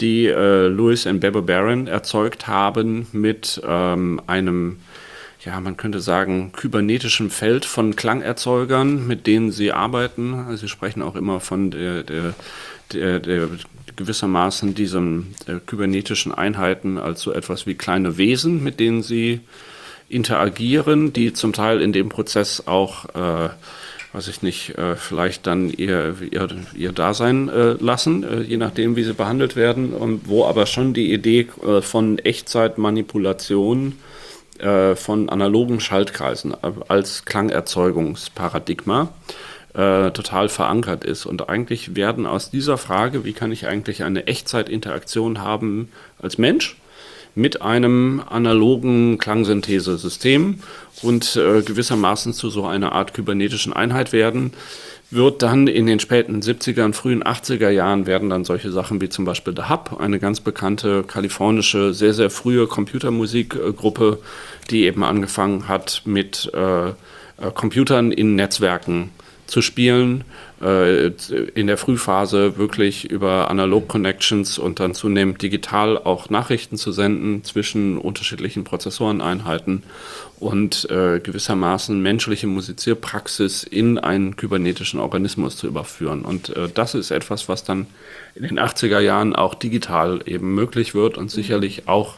die äh, Lewis und Bebe Barron erzeugt haben mit ähm, einem, ja, man könnte sagen, kybernetischen Feld von Klangerzeugern, mit denen sie arbeiten. Also sie sprechen auch immer von der, der, der, der gewissermaßen diesen äh, kybernetischen Einheiten als so etwas wie kleine Wesen, mit denen sie interagieren, die zum Teil in dem Prozess auch, äh, weiß ich nicht, äh, vielleicht dann ihr, ihr, ihr Dasein äh, lassen, äh, je nachdem, wie sie behandelt werden, und wo aber schon die Idee äh, von Echtzeitmanipulation äh, von analogen Schaltkreisen äh, als Klangerzeugungsparadigma äh, total verankert ist. Und eigentlich werden aus dieser Frage, wie kann ich eigentlich eine Echtzeitinteraktion haben als Mensch, mit einem analogen Klangsynthesesystem und äh, gewissermaßen zu so einer Art kybernetischen Einheit werden, wird dann in den späten siebzigern, frühen achtziger Jahren werden dann solche Sachen wie zum Beispiel The Hub, eine ganz bekannte kalifornische, sehr, sehr frühe Computermusikgruppe, die eben angefangen hat, mit äh, äh, Computern in Netzwerken zu spielen, äh, in der Frühphase wirklich über Analog-Connections und dann zunehmend digital auch Nachrichten zu senden zwischen unterschiedlichen Prozessoreneinheiten und äh, gewissermaßen menschliche Musizierpraxis in einen kybernetischen Organismus zu überführen. Und äh, das ist etwas, was dann in den achtziger Jahren auch digital eben möglich wird und sicherlich auch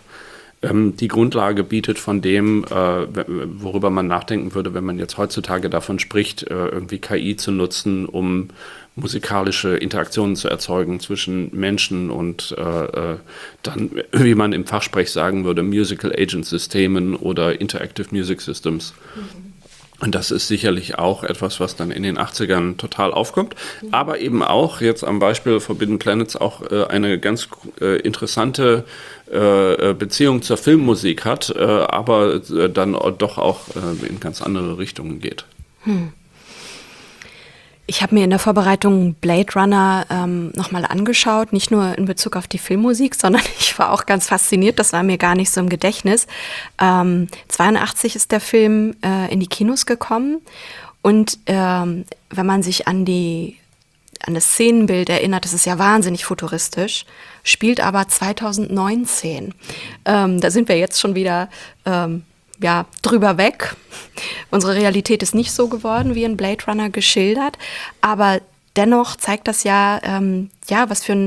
die Grundlage bietet von dem, worüber man nachdenken würde, wenn man jetzt heutzutage davon spricht, irgendwie K I zu nutzen, um musikalische Interaktionen zu erzeugen zwischen Menschen und dann, wie man im Fachsprech sagen würde, Musical Agent Systemen oder Interactive Music Systems. Mhm. Und das ist sicherlich auch etwas, was dann in den achtzigern total aufkommt. Aber eben auch, jetzt am Beispiel Forbidden Planets, auch äh, eine ganz äh, interessante äh, Beziehung zur Filmmusik hat, äh, aber äh, dann doch auch äh, in ganz andere Richtungen geht. Hm. Ich habe mir in der Vorbereitung Blade Runner ähm, nochmal angeschaut, nicht nur in Bezug auf die Filmmusik, sondern ich war auch ganz fasziniert, das war mir gar nicht so im Gedächtnis. Ähm, zweiundachtzig ist der Film äh, in die Kinos gekommen und ähm, wenn man sich an die an das Szenenbild erinnert, das ist ja wahnsinnig futuristisch, spielt aber zweitausendneunzehn. Ähm, da sind wir jetzt schon wieder ähm, ja, drüber weg. Unsere Realität ist nicht so geworden, wie in Blade Runner geschildert, aber dennoch zeigt das ja, ähm, ja, was für ein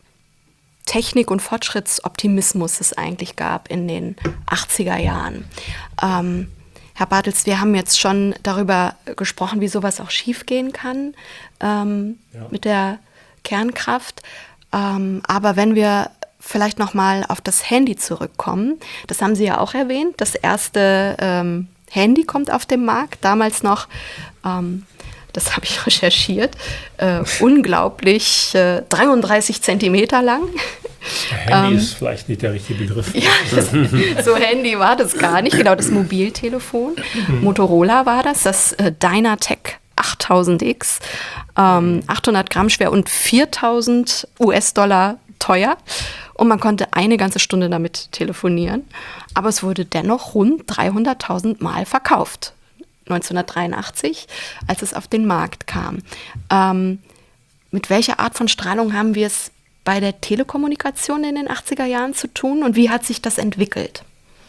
Technik- und Fortschrittsoptimismus es eigentlich gab in den achtziger Jahren. Ähm, Herr Bartels, wir haben jetzt schon darüber gesprochen, wie sowas auch schiefgehen kann ähm, ja. mit der Kernkraft, ähm, aber wenn wir vielleicht noch mal auf das Handy zurückkommen. Das haben Sie ja auch erwähnt. Das erste ähm, Handy kommt auf den Markt. Damals noch, ähm, das habe ich recherchiert, äh, unglaublich äh, dreiunddreißig Zentimeter lang. Handy ähm, ist vielleicht nicht der richtige Begriff. Ja, das, so Handy war das gar nicht. Genau, das Mobiltelefon. Motorola war das, das äh, Dynatec achttausend X. Ähm, achthundert Gramm schwer und viertausend US-Dollar teuer. Und man konnte eine ganze Stunde damit telefonieren. Aber es wurde dennoch rund dreihunderttausend Mal verkauft. neunzehnhundertdreiundachtzig, als es auf den Markt kam. Ähm, mit welcher Art von Strahlung haben wir es bei der Telekommunikation in den achtziger Jahren zu tun? Und wie hat sich das entwickelt?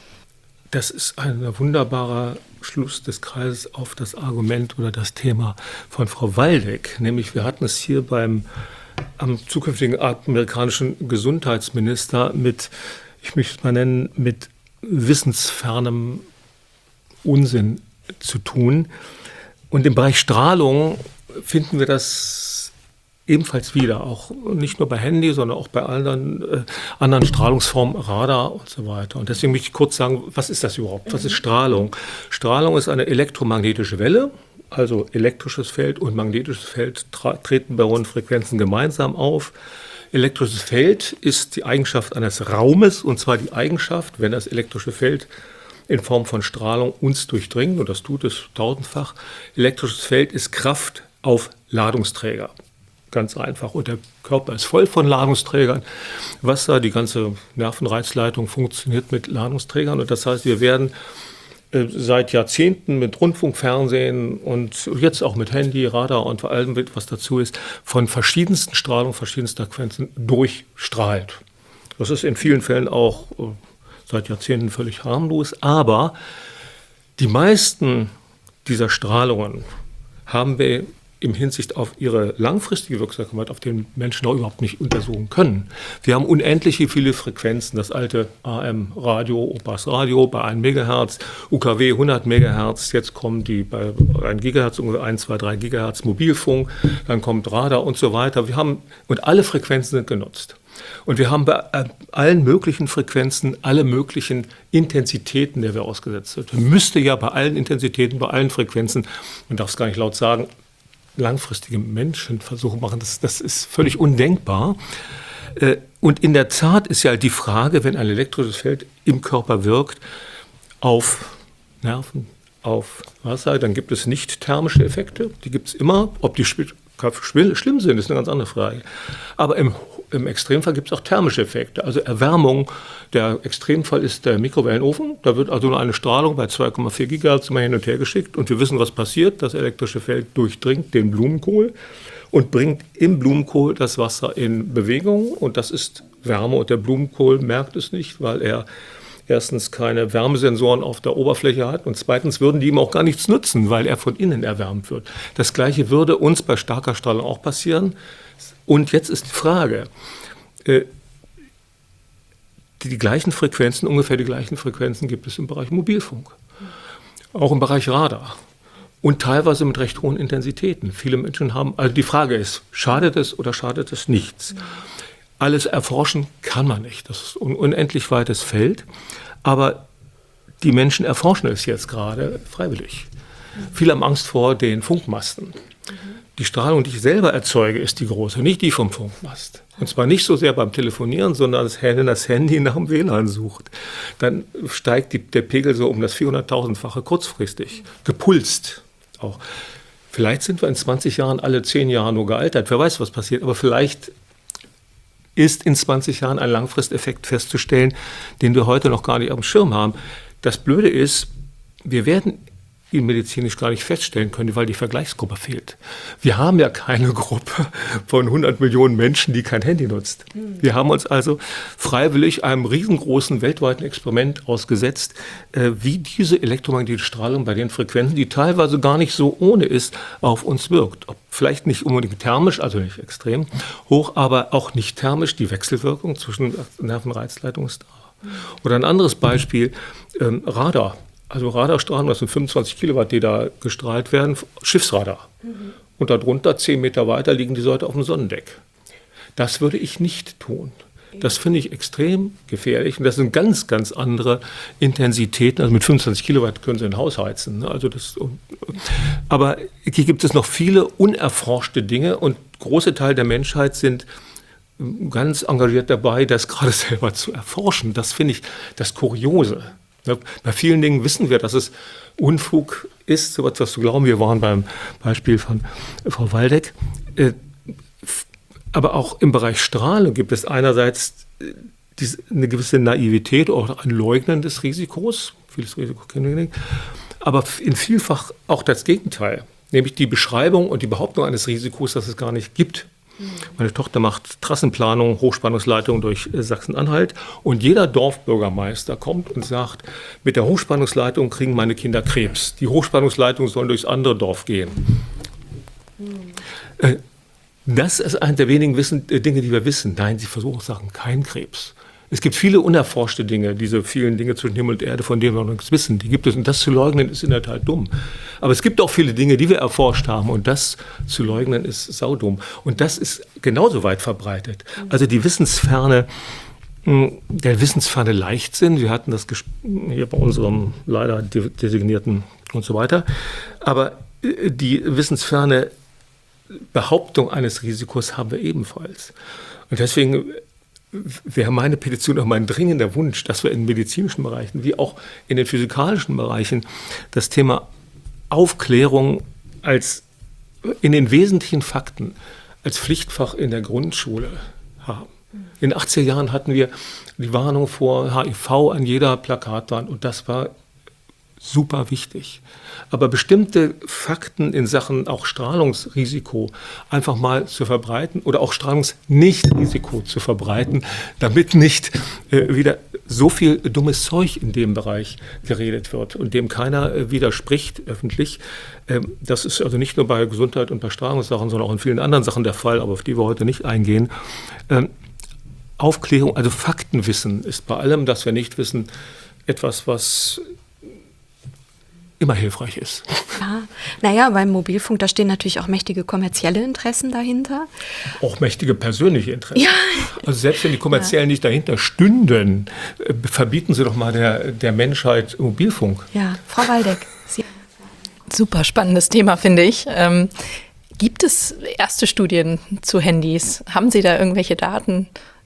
Das ist ein wunderbarer Schluss des Kreises auf das Argument oder das Thema von Frau Waldeck. Nämlich, wir hatten es hier beim am zukünftigen amerikanischen Gesundheitsminister mit, ich möchte es mal nennen, mit wissensfernem Unsinn zu tun. Und im Bereich Strahlung finden wir das ebenfalls wieder, auch nicht nur bei Handy, sondern auch bei anderen, äh, anderen Strahlungsformen, Radar und so weiter. Und deswegen möchte ich kurz sagen, was ist das überhaupt? Was ist Strahlung? Strahlung ist eine elektromagnetische Welle. Also elektrisches Feld und magnetisches Feld treten bei hohen Frequenzen gemeinsam auf. Elektrisches Feld ist die Eigenschaft eines Raumes, und zwar die Eigenschaft, wenn das elektrische Feld in Form von Strahlung uns durchdringt, und das tut es tausendfach. Elektrisches Feld ist Kraft auf Ladungsträger. Ganz einfach. Und der Körper ist voll von Ladungsträgern. Wasser, die ganze Nervenreizleitung funktioniert mit Ladungsträgern. Und das heißt, wir werden seit Jahrzehnten mit Rundfunk, Fernsehen und jetzt auch mit Handy, Radar und vor allem, was dazu ist, von verschiedensten Strahlungen, verschiedenster Frequenzen durchstrahlt. Das ist in vielen Fällen auch äh, seit Jahrzehnten völlig harmlos. Aber die meisten dieser Strahlungen haben wir im Hinsicht auf ihre langfristige Wirksamkeit auf den Menschen auch überhaupt nicht untersuchen können. Wir haben unendlich viele Frequenzen, das alte A M-Radio, Opas-Radio bei einem Megahertz, U K W hundert Megahertz, jetzt kommen die bei ein Gigahertz, ungefähr eins, zwei, drei Gigahertz Mobilfunk, dann kommt Radar und so weiter. Wir haben, und alle Frequenzen sind genutzt. Und wir haben bei allen möglichen Frequenzen alle möglichen Intensitäten, der wir ausgesetzt sind. Man müsste ja bei allen Intensitäten, bei allen Frequenzen, man darf es gar nicht laut sagen, langfristige Menschenversuche machen. Das, das ist völlig undenkbar. Und in der Tat ist ja die Frage, wenn ein elektrisches Feld im Körper wirkt, auf Nerven, auf Wasser, dann gibt es nicht thermische Effekte. Die gibt es immer. Ob die schlimm sind, ist eine ganz andere Frage. Aber im Im Extremfall gibt es auch thermische Effekte, also Erwärmung. Der Extremfall ist der Mikrowellenofen. Da wird also nur eine Strahlung bei zwei Komma vier Gigahertz immer hin und her geschickt. Und wir wissen, was passiert. Das elektrische Feld durchdringt den Blumenkohl und bringt im Blumenkohl das Wasser in Bewegung. Und das ist Wärme. Und der Blumenkohl merkt es nicht, weil er erstens keine Wärmesensoren auf der Oberfläche hat und zweitens würden die ihm auch gar nichts nützen, weil er von innen erwärmt wird. Das Gleiche würde uns bei starker Strahlung auch passieren. Und jetzt ist die Frage, äh, die, die gleichen Frequenzen, ungefähr die gleichen Frequenzen gibt es im Bereich Mobilfunk, auch im Bereich Radar und teilweise mit recht hohen Intensitäten. Viele Menschen haben, also die Frage ist, schadet es oder schadet es nichts? Alles erforschen kann man nicht, das ist ein unendlich weites Feld, aber die Menschen erforschen es jetzt gerade freiwillig. Viele haben Angst vor den Funkmasten. Die Strahlung, die ich selber erzeuge, ist die große, nicht die vom Funkmast. Und zwar nicht so sehr beim Telefonieren, sondern wenn das Handy nach dem W L A N sucht. Dann steigt die, der Pegel so um das vierhunderttausendfache kurzfristig, gepulst auch. Vielleicht sind wir in zwanzig Jahren alle zehn Jahre nur gealtert, wer weiß, was passiert, aber vielleicht ist in zwanzig Jahren ein Langfristeffekt festzustellen, den wir heute noch gar nicht auf dem Schirm haben. Das Blöde ist, wir werden ihn medizinisch gar nicht feststellen können, weil die Vergleichsgruppe fehlt. Wir haben ja keine Gruppe von hundert Millionen Menschen, die kein Handy nutzt. Wir haben uns also freiwillig einem riesengroßen weltweiten Experiment ausgesetzt, äh, wie diese elektromagnetische Strahlung bei den Frequenzen, die teilweise gar nicht so ohne ist, auf uns wirkt. Ob vielleicht nicht unbedingt thermisch, also nicht extrem hoch, aber auch nicht thermisch. Die Wechselwirkung zwischen Nervenreizleitung ist da. Oder ein anderes Beispiel, ähm, Radar. Also Radarstrahlen, das sind fünfundzwanzig Kilowatt, die da gestrahlt werden, Schiffsradar. Mhm. Und darunter, zehn Meter weiter, liegen die Leute auf dem Sonnendeck. Das würde ich nicht tun. Das finde ich extrem gefährlich. Und das sind ganz, ganz andere Intensitäten. Also mit fünfundzwanzig Kilowatt können Sie ein Haus heizen. Also das, aber hier gibt es noch viele unerforschte Dinge. Und große Teil der Menschheit sind ganz engagiert dabei, das gerade selber zu erforschen. Das finde ich das Kuriose. Ja, bei vielen Dingen wissen wir, dass es Unfug ist, so etwas zu glauben. Wir waren beim Beispiel von Frau Waldeck. Äh, aber auch im Bereich Strahlung gibt es einerseits diese, eine gewisse Naivität oder ein Leugnen des Risikos. Vieles Risiko kennen wir nicht. Aber in vielfach auch das Gegenteil, nämlich die Beschreibung und die Behauptung eines Risikos, das es gar nicht gibt. Meine Tochter macht Trassenplanung, Hochspannungsleitung durch Sachsen-Anhalt und jeder Dorfbürgermeister kommt und sagt, mit der Hochspannungsleitung kriegen meine Kinder Krebs. Die Hochspannungsleitung soll durchs andere Dorf gehen. Hm. Das ist eine der wenigen Wissen, Dinge, die wir wissen. Nein, sie versuchen zu sagen, kein Krebs. Es gibt viele unerforschte Dinge, diese vielen Dinge zwischen Himmel und Erde, von denen wir noch nichts wissen. Die gibt es und das zu leugnen ist in der Tat dumm. Aber es gibt auch viele Dinge, die wir erforscht haben und das zu leugnen ist saudumm. Und das ist genauso weit verbreitet. Also die Wissensferne, der wissensferne Leichtsinn, wir hatten das hier bei unserem leider designierten und so weiter, aber die wissensferne Behauptung eines Risikos haben wir ebenfalls. Und deswegen wäre meine Petition auch mein dringender Wunsch, dass wir in medizinischen Bereichen wie auch in den physikalischen Bereichen das Thema Aufklärung als in den wesentlichen Fakten als Pflichtfach in der Grundschule haben. In den achtziger Jahren hatten wir die Warnung vor H I V an jeder Plakatwand und das war super wichtig. Aber bestimmte Fakten in Sachen auch Strahlungsrisiko einfach mal zu verbreiten oder auch Strahlungsnichtrisiko zu verbreiten, damit nicht äh, wieder so viel dummes Zeug in dem Bereich geredet wird und dem keiner äh, widerspricht öffentlich. Ähm, das ist also nicht nur bei Gesundheit und bei Strahlungssachen, sondern auch in vielen anderen Sachen der Fall, aber auf die wir heute nicht eingehen. Ähm, Aufklärung, also Faktenwissen ist bei allem, das wir nicht wissen, etwas, was immer hilfreich ist. Ja, naja, beim Mobilfunk, da stehen natürlich auch mächtige kommerzielle Interessen dahinter. Auch mächtige persönliche Interessen. Ja. Also selbst wenn die kommerziellen ja. nicht dahinter stünden, äh, verbieten sie doch mal der, der Menschheit Mobilfunk. Ja, Frau Waldeck. Sie Super spannendes Thema, finde ich. Ähm, gibt es erste Studien zu Handys? Haben Sie da irgendwelche Daten?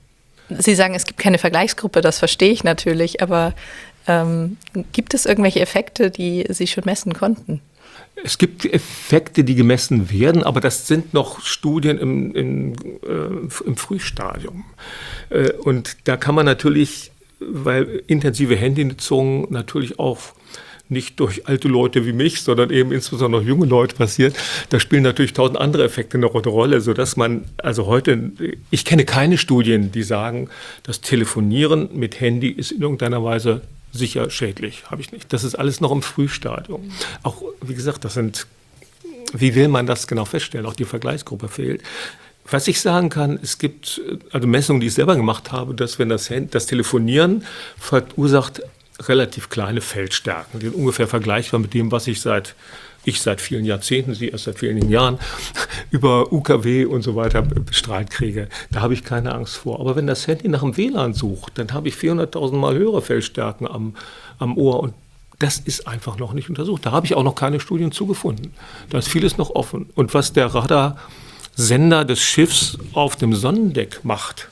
Sie sagen, es gibt keine Vergleichsgruppe, das verstehe ich natürlich, aber Ähm, gibt es irgendwelche Effekte, die Sie schon messen konnten? Es gibt Effekte, die gemessen werden, aber das sind noch Studien im, im, äh, im Frühstadium. Äh, und da kann man natürlich, weil intensive Handynutzung natürlich auch nicht durch alte Leute wie mich, sondern eben insbesondere junge Leute passiert, da spielen natürlich tausend andere Effekte noch eine Rolle, sodass man, also heute, ich kenne keine Studien, die sagen, das Telefonieren mit Handy ist in irgendeiner Weise sicher schädlich, habe ich nicht. Das ist alles noch im Frühstadium. Auch, wie gesagt, das sind, wie will man das genau feststellen? Auch die Vergleichsgruppe fehlt. Was ich sagen kann, es gibt also Messungen, die ich selber gemacht habe, dass wenn das, das Telefonieren verursacht relativ kleine Feldstärken, die sind ungefähr vergleichbar mit dem, was ich seit ich seit vielen Jahrzehnten, Sie erst seit vielen Jahren, über U K W und so weiter bestrahlt kriege. Da habe ich keine Angst vor. Aber wenn das Handy nach dem W L A N sucht, dann habe ich vierhunderttausend Mal höhere Feldstärken am, am Ohr. Und das ist einfach noch nicht untersucht. Da habe ich auch noch keine Studien zugefunden. Da ist vieles noch offen. Und was der Radarsender des Schiffs auf dem Sonnendeck macht,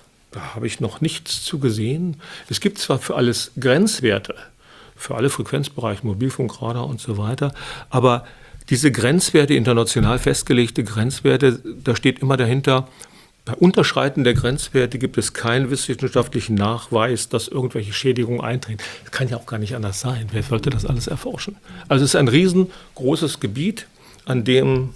da habe ich noch nichts zu gesehen. Es gibt zwar für alles Grenzwerte, für alle Frequenzbereiche, Mobilfunk, Radar und so weiter. Aber diese Grenzwerte, international festgelegte Grenzwerte, da steht immer dahinter, bei Unterschreiten der Grenzwerte gibt es keinen wissenschaftlichen Nachweis, dass irgendwelche Schädigungen eintreten. Das kann ja auch gar nicht anders sein. Wer sollte das alles erforschen? Also es ist ein riesengroßes Gebiet, an dem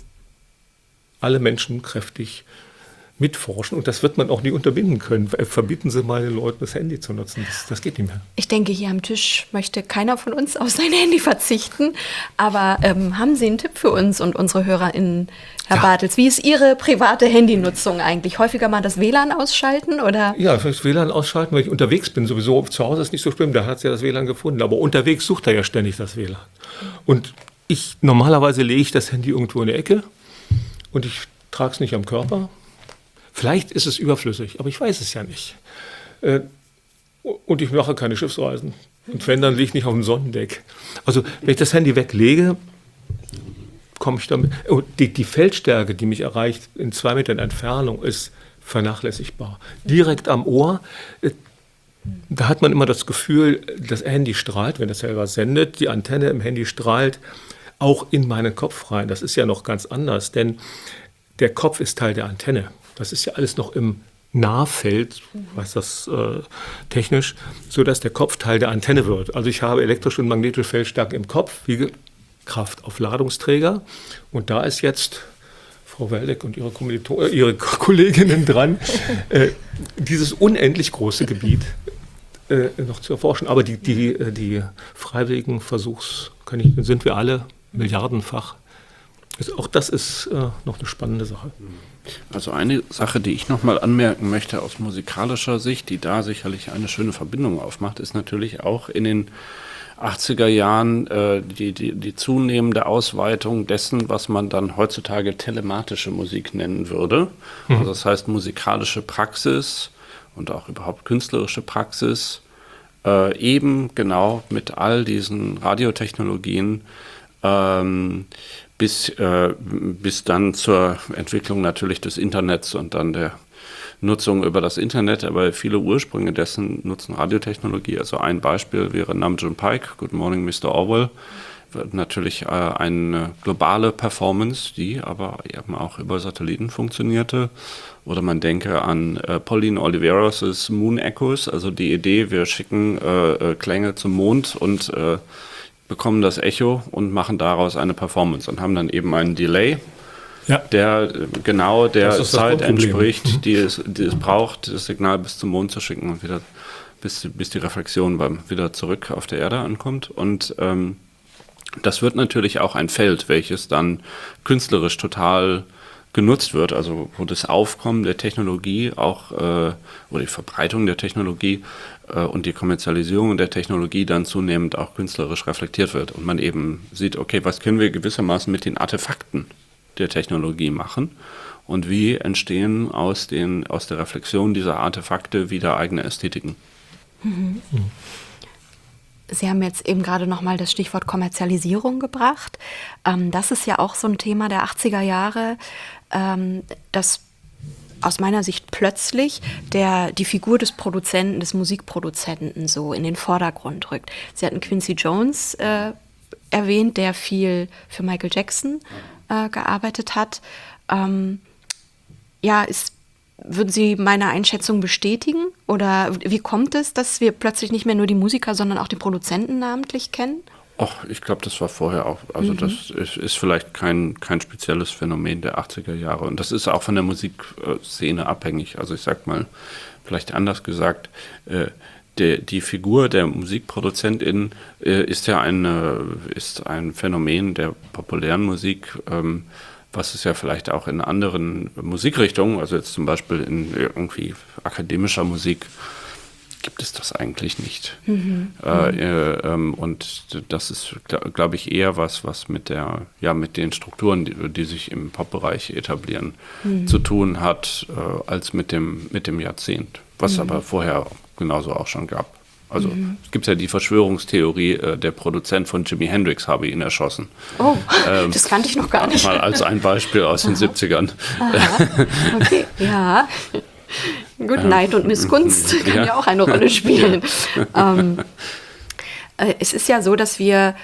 alle Menschen kräftig mitforschen. Und das wird man auch nie unterbinden können. Verbieten Sie mal den Leuten, das Handy zu nutzen. Das, das geht nicht mehr. Ich denke, hier am Tisch möchte keiner von uns auf sein Handy verzichten. Aber ähm, haben Sie einen Tipp für uns und unsere HörerInnen, Herr ja. Bartels? Wie ist Ihre private Handynutzung eigentlich? Häufiger mal das W L A N ausschalten? Oder? Ja, das W L A N ausschalten, weil ich unterwegs bin. Sowieso zu Hause ist nicht so schlimm, da hat es ja das W L A N gefunden. Aber unterwegs sucht er ja ständig das W L A N. Und ich, normalerweise lege ich das Handy irgendwo in der Ecke und ich trage es nicht am Körper. Vielleicht ist es überflüssig, aber ich weiß es ja nicht. Und ich mache keine Schiffsreisen. Und wenn, dann liege ich nicht auf dem Sonnendeck. Also wenn ich das Handy weglege, komme ich damit. Oh, die, die Feldstärke, die mich erreicht in zwei Metern Entfernung, ist vernachlässigbar. Direkt am Ohr, da hat man immer das Gefühl, das Handy strahlt, wenn es selber sendet. Die Antenne im Handy strahlt auch in meinen Kopf rein. Das ist ja noch ganz anders, denn der Kopf ist Teil der Antenne. Das ist ja alles noch im Nahfeld, weiß das äh, technisch, sodass der Kopf Teil der Antenne wird. Also ich habe elektrische und magnetische Feldstärken im Kopf, wie Kraft auf Ladungsträger. Und da ist jetzt Frau Waldeck und ihre, äh, ihre Kolleginnen dran, äh, dieses unendlich große Gebiet äh, noch zu erforschen. Aber die, die, die freiwilligen Versuchskaninchen sind wir alle milliardenfach. Auch das ist äh, noch eine spannende Sache. Also eine Sache, die ich nochmal anmerken möchte aus musikalischer Sicht, die da sicherlich eine schöne Verbindung aufmacht, ist natürlich auch in den achtziger Jahren äh, die, die, die zunehmende Ausweitung dessen, was man dann heutzutage telematische Musik nennen würde. Mhm. Also das heißt musikalische Praxis und auch überhaupt künstlerische Praxis, äh, eben genau mit all diesen Radiotechnologien, ähm, Bis, äh, bis dann zur Entwicklung natürlich des Internets und dann der Nutzung über das Internet. Aber viele Ursprünge dessen nutzen Radiotechnologie. Also ein Beispiel wäre Nam June Paik, Good Morning Mister Orwell. Wird natürlich äh, eine globale Performance, die aber eben auch über Satelliten funktionierte. Oder man denke an äh, Pauline Oliveros' Moon Echoes, also die Idee, wir schicken äh, Klänge zum Mond und äh, bekommen das Echo und machen daraus eine Performance und haben dann eben einen Delay, ja. der genau der Zeit entspricht, mhm. die, es, die es braucht, das Signal bis zum Mond zu schicken und wieder bis, bis die Reflexion beim, wieder zurück auf der Erde ankommt. Und ähm, das wird natürlich auch ein Feld, welches dann künstlerisch total genutzt wird, also wo das Aufkommen der Technologie auch äh, oder die Verbreitung der Technologie äh, und die Kommerzialisierung der Technologie dann zunehmend auch künstlerisch reflektiert wird und man eben sieht, okay, was können wir gewissermaßen mit den Artefakten der Technologie machen und wie entstehen aus, den, aus der Reflexion dieser Artefakte wieder eigene Ästhetiken. Mhm. Mhm. Sie haben jetzt eben gerade nochmal das Stichwort Kommerzialisierung gebracht. Ähm, das ist ja auch so ein Thema der achtziger Jahre, ähm, das aus meiner Sicht plötzlich der, die Figur des Produzenten, des Musikproduzenten so in den Vordergrund rückt. Sie hatten Quincy Jones äh, erwähnt, der viel für Michael Jackson äh, gearbeitet hat. Ähm, ja, ist Würden Sie meine Einschätzung bestätigen? Oder wie kommt es, dass wir plötzlich nicht mehr nur die Musiker, sondern auch die Produzenten namentlich kennen? Ach, ich glaube, das war vorher auch. Also mhm. das ist, ist vielleicht kein, kein spezielles Phänomen der achtziger Jahre. Und das ist auch von der Musikszene abhängig. Also ich sag mal, vielleicht anders gesagt, äh, der, die Figur der Musikproduzentin äh, ist ja eine, ist ein Phänomen der populären Musik, ähm, was es ja vielleicht auch in anderen Musikrichtungen, also jetzt zum Beispiel in irgendwie akademischer Musik, gibt es das eigentlich nicht. Mhm. Äh, äh, ähm, und das ist, glaube ich, eher was, was mit der, ja, mit den Strukturen, die, die sich im Pop-Bereich etablieren, mhm. zu tun hat, äh, als mit dem, mit dem Jahrzehnt, was mhm. aber vorher genauso auch schon gab. Also mhm. es gibt ja die Verschwörungstheorie, äh, der Produzent von Jimi Hendrix habe ihn erschossen. Oh, ähm, das kannte ich noch gar nicht. Mal als ein Beispiel aus Aha. den siebzigern. Aha. Okay, ja. Gut, ähm, Neid und Missgunst kann ja. ja auch eine Rolle spielen. ähm, äh, es ist ja so, dass wir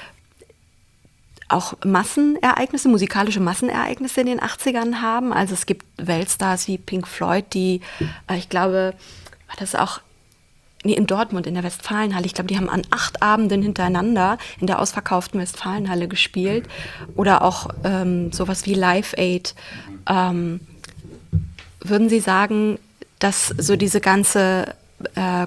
auch Massenereignisse, musikalische Massenereignisse in den achtzigern haben. Also es gibt Weltstars wie Pink Floyd, die, äh, ich glaube, war das auch Nee, in Dortmund, in der Westfalenhalle. Ich glaube, die haben an acht Abenden hintereinander in der ausverkauften Westfalenhalle gespielt. Oder auch ähm, sowas wie Live Aid. Ähm, würden Sie sagen, dass so diese ganze äh,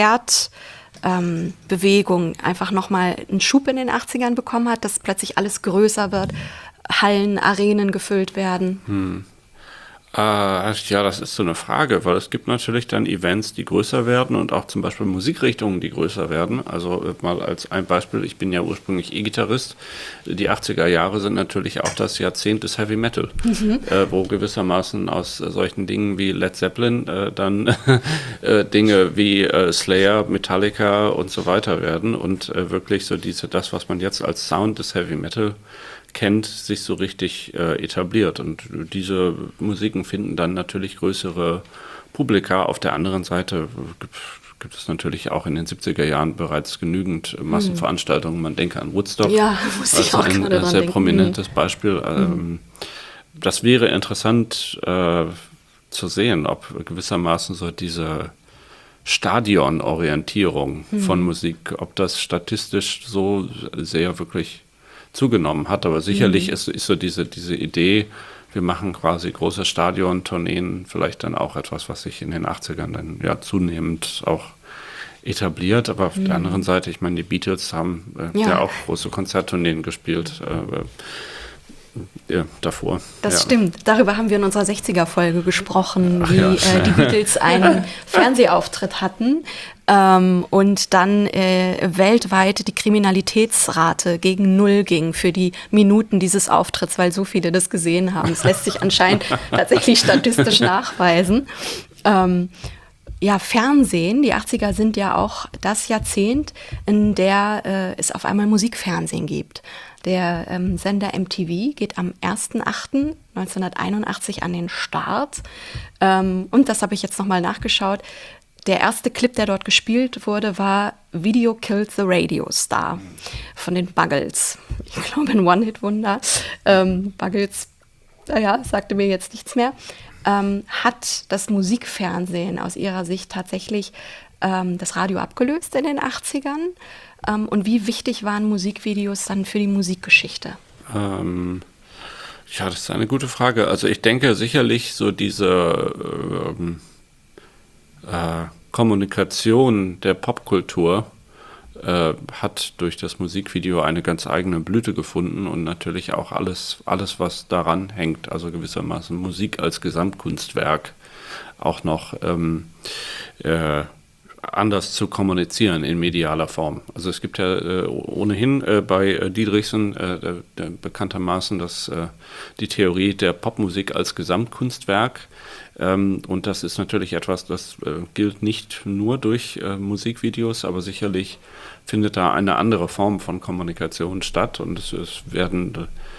Konzertbewegung ähm, einfach nochmal einen Schub in den achtzigern bekommen hat, dass plötzlich alles größer wird, Hallen, Arenen gefüllt werden? Hm. Äh, ja, das ist so eine Frage, weil es gibt natürlich dann Events, die größer werden und auch zum Beispiel Musikrichtungen, die größer werden. Also mal als ein Beispiel, ich bin ja ursprünglich E-Gitarrist. Die achtziger Jahre sind natürlich auch das Jahrzehnt des Heavy Metal, mhm. äh, wo gewissermaßen aus äh, solchen Dingen wie Led Zeppelin äh, dann äh, Dinge wie äh, Slayer, Metallica und so weiter werden und äh, wirklich so diese, das, was man jetzt als Sound des Heavy Metal kennt, sich so richtig äh, etabliert. Und diese Musiken finden dann natürlich größere Publika. Auf der anderen Seite gibt, gibt es natürlich auch in den siebziger Jahren bereits genügend Massenveranstaltungen. Man denke an Woodstock, ja, muss ich also auch ein gerade sehr denken. prominentes Beispiel. Ähm, das wäre interessant äh, zu sehen, ob gewissermaßen so diese Stadionorientierung mhm. von Musik, ob das statistisch so sehr wirklich zugenommen hat, aber sicherlich mhm. ist, ist so diese, diese Idee, wir machen quasi große Stadiontourneen, vielleicht dann auch etwas, was sich in den achtzigern dann ja zunehmend auch etabliert, aber auf mhm. der anderen Seite, ich meine, die Beatles haben äh, ja. ja auch große Konzerttourneen gespielt äh, äh, davor. Das ja. stimmt, darüber haben wir in unserer sechziger-Folge gesprochen, Ach, wie ja. äh, die Beatles einen Fernsehauftritt hatten. Ähm, und dann äh, weltweit die Kriminalitätsrate gegen Null ging für die Minuten dieses Auftritts, weil so viele das gesehen haben. Es lässt sich anscheinend tatsächlich statistisch nachweisen. Ähm, ja, Fernsehen, die achtziger sind ja auch das Jahrzehnt, in der äh, es auf einmal Musikfernsehen gibt. Der ähm, Sender M T V geht am erster achter neunzehnhunderteinundachtzig an den Start. Ähm, und das habe ich jetzt nochmal nachgeschaut. Der erste Clip, der dort gespielt wurde, war Video Killed the Radio Star von den Buggles. Ich glaube, ein One-Hit-Wunder. Ähm, Buggles, naja, sagte mir jetzt nichts mehr. Ähm, hat das Musikfernsehen aus ihrer Sicht tatsächlich ähm, das Radio abgelöst in den achtzigern? Ähm, und wie wichtig waren Musikvideos dann für die Musikgeschichte? Ähm, ja, das ist eine gute Frage. Also ich denke sicherlich so diese ähm, äh, Kommunikation der Popkultur äh, hat durch das Musikvideo eine ganz eigene Blüte gefunden und natürlich auch alles, alles, was daran hängt, also gewissermaßen Musik als Gesamtkunstwerk auch noch ähm, äh, anders zu kommunizieren in medialer Form. Also es gibt ja äh, ohnehin äh, bei äh, Diderichsen äh, der, der bekanntermaßen das, äh, die Theorie der Popmusik als Gesamtkunstwerk. Ähm, und das ist natürlich etwas, das äh, gilt nicht nur durch äh, Musikvideos, aber sicherlich findet da eine andere Form von Kommunikation statt und es, es werden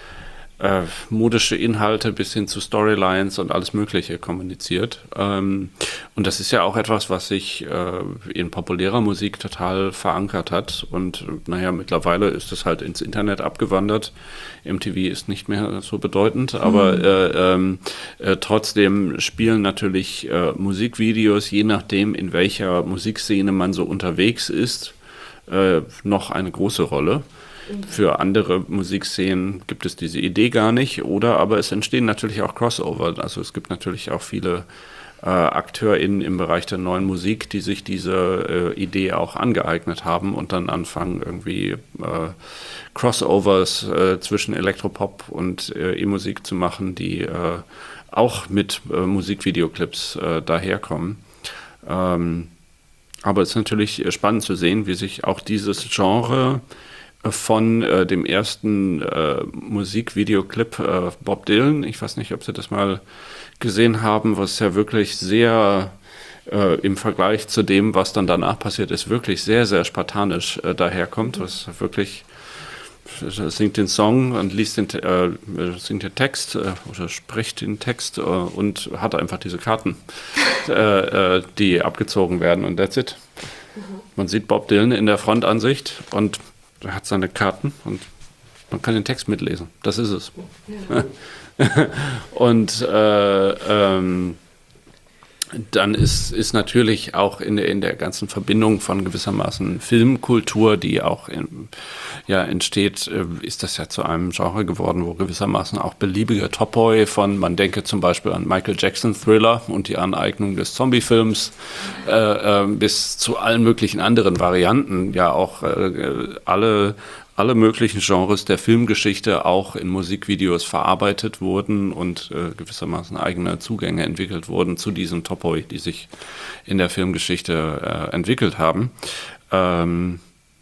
äh, modische Inhalte bis hin zu Storylines und alles Mögliche kommuniziert. Ähm, und das ist ja auch etwas, was sich äh, in populärer Musik total verankert hat. Und naja, mittlerweile ist es halt ins Internet abgewandert. M T V ist nicht mehr so bedeutend, aber mhm. äh, ähm, äh, trotzdem spielen natürlich äh, Musikvideos, je nachdem, in welcher Musikszene man so unterwegs ist, äh, noch eine große Rolle. Für andere Musikszenen gibt es diese Idee gar nicht, oder aber es entstehen natürlich auch Crossover. Also es gibt natürlich auch viele äh, AkteurInnen im Bereich der neuen Musik, die sich diese äh, Idee auch angeeignet haben und dann anfangen, irgendwie äh, Crossovers äh, zwischen Elektropop und äh, E-Musik zu machen, die äh, auch mit äh, Musikvideoclips äh, daherkommen. Ähm, aber es ist natürlich spannend zu sehen, wie sich auch dieses Genre von äh, dem ersten äh, Musikvideoclip äh, Bob Dylan, ich weiß nicht, ob Sie das mal gesehen haben, was ja wirklich sehr äh, im Vergleich zu dem, was dann danach passiert ist, wirklich sehr, sehr spartanisch äh, daherkommt, was wirklich singt den Song und liest den, äh, singt den Text äh, oder spricht den Text äh, und hat einfach diese Karten, äh, äh, die abgezogen werden und that's it. Man sieht Bob Dylan in der Frontansicht und er hat seine Karten und man kann den Text mitlesen. Das ist es. Ja. Und äh, ähm, dann ist, ist natürlich auch in der, in der ganzen Verbindung von gewissermaßen Filmkultur, die auch in, ja, entsteht, äh, ist das ja zu einem Genre geworden, wo gewissermaßen auch beliebige Topoi von, man denke zum Beispiel an Michael Jackson Thriller und die Aneignung des Zombie-Films äh, äh, bis zu allen möglichen anderen Varianten, ja auch äh, alle alle möglichen Genres der Filmgeschichte auch in Musikvideos verarbeitet wurden und äh, gewissermaßen eigene Zugänge entwickelt wurden zu diesen Topoi, die sich in der Filmgeschichte äh, entwickelt haben. Ähm,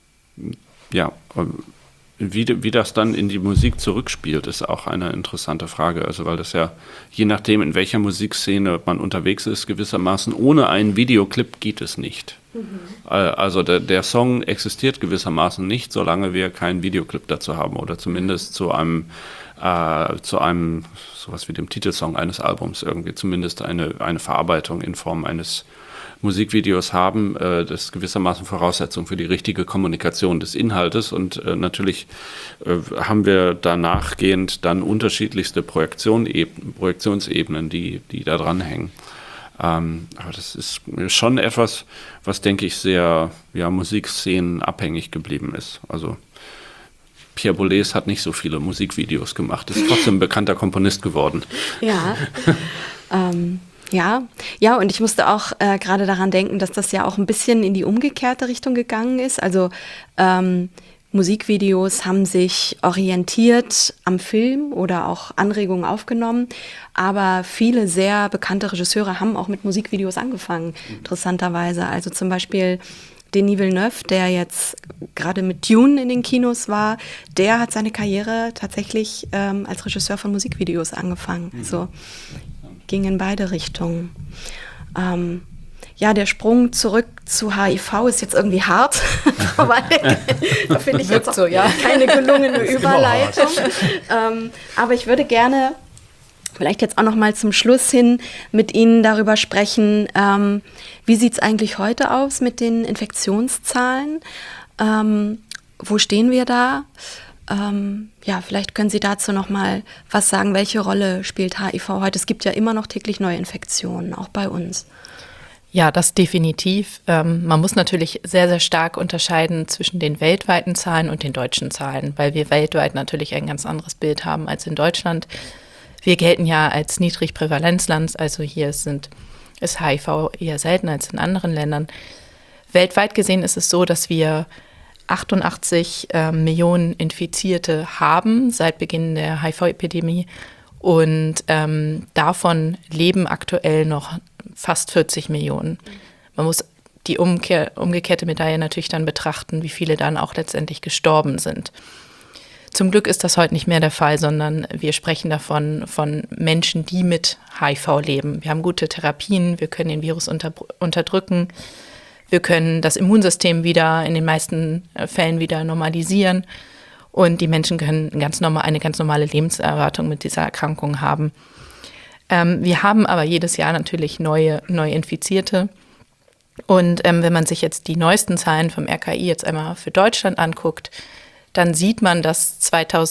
ja, wie, wie das dann in die Musik zurückspielt, ist auch eine interessante Frage. Also weil das ja, je nachdem, in welcher Musikszene man unterwegs ist, gewissermaßen ohne einen Videoclip geht es nicht. Mhm. Also der, der Song existiert gewissermaßen nicht, solange wir keinen Videoclip dazu haben oder zumindest zu einem, äh, zu einem sowas wie dem Titelsong eines Albums irgendwie zumindest eine, eine Verarbeitung in Form eines Musikvideos haben. Äh, das ist gewissermaßen Voraussetzung für die richtige Kommunikation des Inhaltes und äh, natürlich äh, haben wir danachgehend dann unterschiedlichste Projektion, Projektionsebenen, die, die da dranhängen. Ähm, aber das ist schon etwas, was, denke ich, sehr ja, Musikszenen abhängig geblieben ist. Also Pierre Boulez hat nicht so viele Musikvideos gemacht, ist trotzdem ein bekannter Komponist geworden. Ja, ähm, ja, ja, und ich musste auch äh, gerade daran denken, dass das ja auch ein bisschen in die umgekehrte Richtung gegangen ist. Also ähm, Musikvideos haben sich orientiert am Film oder auch Anregungen aufgenommen, aber viele sehr bekannte Regisseure haben auch mit Musikvideos angefangen, mhm. interessanterweise. Also zum Beispiel Denis Villeneuve, der jetzt gerade mit Dune in den Kinos war, der hat seine Karriere tatsächlich ähm, als Regisseur von Musikvideos angefangen. Mhm. So ging in beide Richtungen. Ähm, Ja, der Sprung zurück zu H I V ist jetzt irgendwie hart, weil da finde ich jetzt auch so, ja. keine gelungene Überleitung. Ähm, aber ich würde gerne vielleicht jetzt auch noch mal zum Schluss hin mit Ihnen darüber sprechen, ähm, wie sieht es eigentlich heute aus mit den Infektionszahlen? Ähm, wo stehen wir da? Ähm, ja, vielleicht können Sie dazu noch mal was sagen. Welche Rolle spielt H I V heute? Es gibt ja immer noch täglich neue Infektionen, auch bei uns. Ja, das definitiv. Ähm, man muss natürlich sehr, sehr stark unterscheiden zwischen den weltweiten Zahlen und den deutschen Zahlen, weil wir weltweit natürlich ein ganz anderes Bild haben als in Deutschland. Wir gelten ja als Niedrigprävalenzland, also hier sind, ist H I V eher seltener als in anderen Ländern. Weltweit gesehen ist es so, dass wir achtundachtzig äh, Millionen Infizierte haben seit Beginn der H I V-Epidemie und ähm, davon leben aktuell noch fast vierzig Millionen. Man muss die Umkehr, umgekehrte Medaille natürlich dann betrachten, wie viele dann auch letztendlich gestorben sind. Zum Glück ist das heute nicht mehr der Fall, sondern wir sprechen davon von Menschen, die mit H I V leben. Wir haben gute Therapien, wir können den Virus unter, unterdrücken, wir können das Immunsystem wieder in den meisten Fällen wieder normalisieren und die Menschen können ganz normal, eine ganz normale Lebenserwartung mit dieser Erkrankung haben. Ähm, wir haben aber jedes Jahr natürlich neue, neue Infizierte. Und ähm, wenn man sich jetzt die neuesten Zahlen vom R K I jetzt einmal für Deutschland anguckt, dann sieht man, dass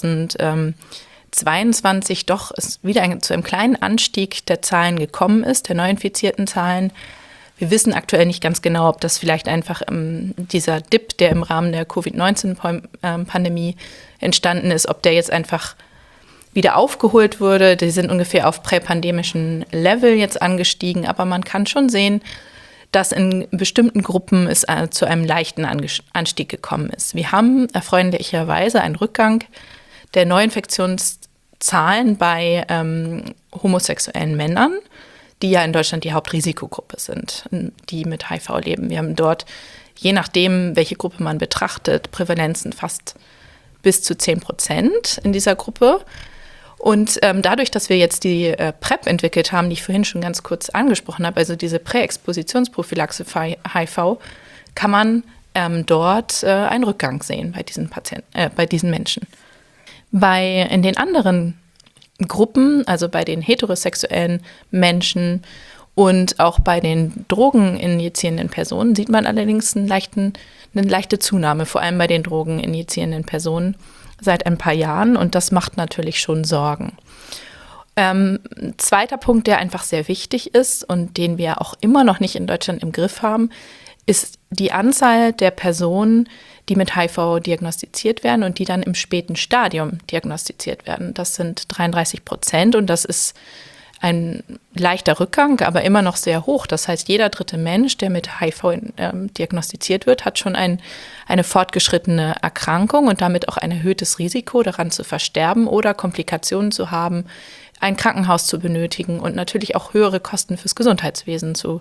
zweitausendzweiundzwanzig doch es wieder ein, zu einem kleinen Anstieg der Zahlen gekommen ist, der neuinfizierten Zahlen. Wir wissen aktuell nicht ganz genau, ob das vielleicht einfach ähm, dieser Dip, der im Rahmen der Covid neunzehn Pandemie entstanden ist, ob der jetzt einfach wieder aufgeholt wurde. Die sind ungefähr auf präpandemischen Level jetzt angestiegen, aber man kann schon sehen, dass in bestimmten Gruppen es äh, zu einem leichten Anstieg gekommen ist. Wir haben erfreulicherweise einen Rückgang der Neuinfektionszahlen bei ähm, homosexuellen Männern, die ja in Deutschland die Hauptrisikogruppe sind, die mit H I V leben. Wir haben dort, je nachdem, welche Gruppe man betrachtet, Prävalenzen fast bis zu zehn Prozent in dieser Gruppe. Und ähm, dadurch, dass wir jetzt die äh, PrEP entwickelt haben, die ich vorhin schon ganz kurz angesprochen habe, also diese Präexpositionsprophylaxe für H I V, kann man ähm, dort äh, einen Rückgang sehen bei diesen Patienten, äh, bei diesen Menschen. Bei in den anderen Gruppen, also bei den heterosexuellen Menschen und auch bei den drogeninjizierenden Personen, sieht man allerdings einen leichten, eine leichte Zunahme, vor allem bei den drogeninjizierenden Personen seit ein paar Jahren, und das macht natürlich schon Sorgen. Ähm, zweiter Punkt, der einfach sehr wichtig ist und den wir auch immer noch nicht in Deutschland im Griff haben, ist die Anzahl der Personen, die mit H I V diagnostiziert werden und die dann im späten Stadium diagnostiziert werden. Das sind dreiunddreißig Prozent und das ist ein leichter Rückgang, aber immer noch sehr hoch. Das heißt, jeder dritte Mensch, der mit H I V ähm, diagnostiziert wird, hat schon ein, eine fortgeschrittene Erkrankung und damit auch ein erhöhtes Risiko, daran zu versterben oder Komplikationen zu haben, ein Krankenhaus zu benötigen und natürlich auch höhere Kosten fürs Gesundheitswesen zu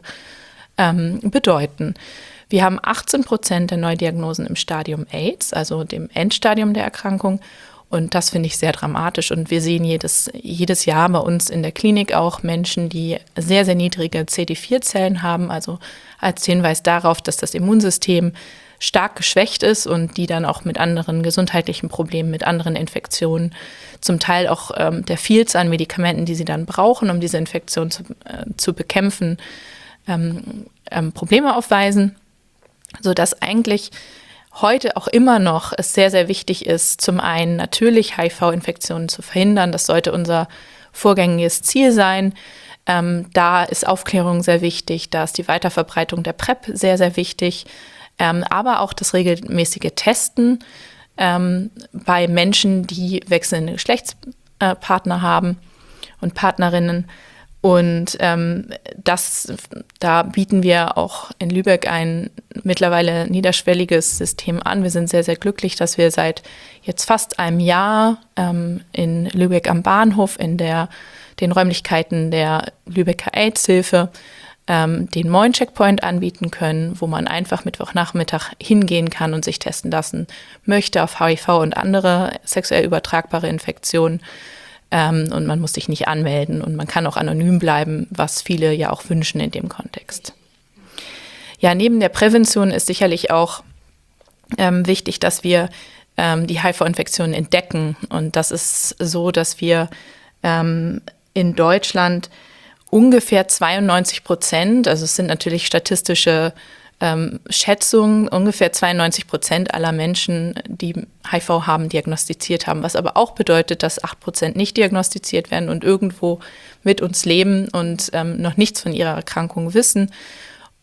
ähm, bedeuten. Wir haben achtzehn Prozent der Neudiagnosen im Stadium AIDS, also dem Endstadium der Erkrankung. Und das finde ich sehr dramatisch. Und wir sehen jedes, jedes Jahr bei uns in der Klinik auch Menschen, die sehr, sehr niedrige C D vier Zellen haben, also als Hinweis darauf, dass das Immunsystem stark geschwächt ist und die dann auch mit anderen gesundheitlichen Problemen, mit anderen Infektionen, zum Teil auch ähm, der Vielzahl an Medikamenten, die sie dann brauchen, um diese Infektion zu, äh, zu bekämpfen, ähm, ähm, Probleme aufweisen, sodass eigentlich heute auch immer noch es sehr, sehr wichtig ist, zum einen natürlich H I V-Infektionen zu verhindern. Das sollte unser vorgängiges Ziel sein. Ähm, da ist Aufklärung sehr wichtig, da ist die Weiterverbreitung der PrEP sehr, sehr wichtig. Ähm, aber auch das regelmäßige Testen ähm, bei Menschen, die wechselnde Geschlechtspartner haben und Partnerinnen. Und ähm, das, da bieten wir auch in Lübeck ein mittlerweile niederschwelliges System an. Wir sind sehr, sehr glücklich, dass wir seit jetzt fast einem Jahr ähm, in Lübeck am Bahnhof in der, den Räumlichkeiten der Lübecker AIDS-Hilfe ähm, den Moin-Checkpoint anbieten können, wo man einfach Mittwochnachmittag hingehen kann und sich testen lassen möchte auf H I V und andere sexuell übertragbare Infektionen. Ähm, und man muss sich nicht anmelden und man kann auch anonym bleiben, was viele ja auch wünschen in dem Kontext. Ja, neben der Prävention ist sicherlich auch ähm, wichtig, dass wir ähm, die H I V-Infektionen entdecken. Und das ist so, dass wir ähm, in Deutschland ungefähr zweiundneunzig Prozent, also es sind natürlich statistische Ähm, Schätzung, ungefähr zweiundneunzig Prozent aller Menschen, die H I V haben, diagnostiziert haben, was aber auch bedeutet, dass acht Prozent nicht diagnostiziert werden und irgendwo mit uns leben und ähm, noch nichts von ihrer Erkrankung wissen.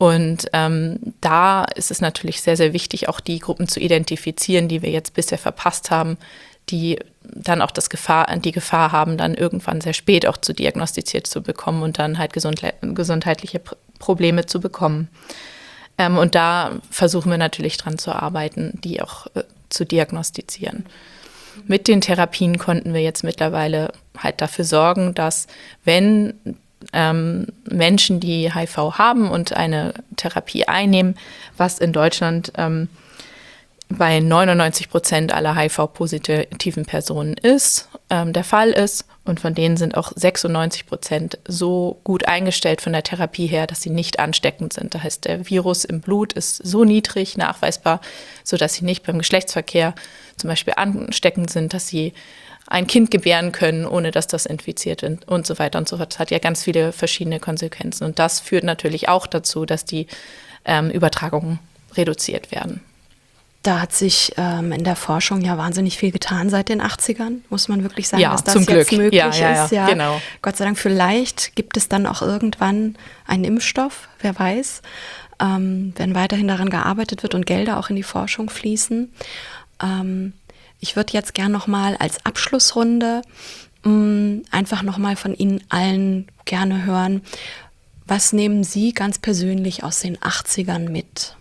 Und ähm, da ist es natürlich sehr, sehr wichtig, auch die Gruppen zu identifizieren, die wir jetzt bisher verpasst haben, die dann auch das Gefahr, die Gefahr haben, dann irgendwann sehr spät auch zu diagnostiziert zu bekommen und dann halt gesundle- gesundheitliche Pr- Probleme zu bekommen. Ähm, und da versuchen wir natürlich dran zu arbeiten, die auch äh, zu diagnostizieren. Mit den Therapien konnten wir jetzt mittlerweile halt dafür sorgen, dass wenn ähm, Menschen, die H I V haben und eine Therapie einnehmen, was in Deutschland ähm, bei neunundneunzig Prozent aller H I V-positiven Personen ist, ähm, der Fall ist. Und von denen sind auch sechsundneunzig Prozent so gut eingestellt von der Therapie her, dass sie nicht ansteckend sind. Das heißt, der Virus im Blut ist so niedrig nachweisbar, sodass sie nicht beim Geschlechtsverkehr zum Beispiel ansteckend sind, dass sie ein Kind gebären können, ohne dass das infiziert ist und so weiter und so fort. Das hat ja ganz viele verschiedene Konsequenzen. Und das führt natürlich auch dazu, dass die ähm, Übertragungen reduziert werden. Da hat sich ähm, in der Forschung ja wahnsinnig viel getan seit den achtzigern, muss man wirklich sagen, ja, dass das zum jetzt Glück. möglich ja, ja, ist. Ja, genau. Gott sei Dank, vielleicht gibt es dann auch irgendwann einen Impfstoff, wer weiß, ähm, wenn weiterhin daran gearbeitet wird und Gelder auch in die Forschung fließen. Ähm, ich würde jetzt gern nochmal als Abschlussrunde mh, einfach nochmal von Ihnen allen gerne hören, was nehmen Sie ganz persönlich aus den achtzigern mit?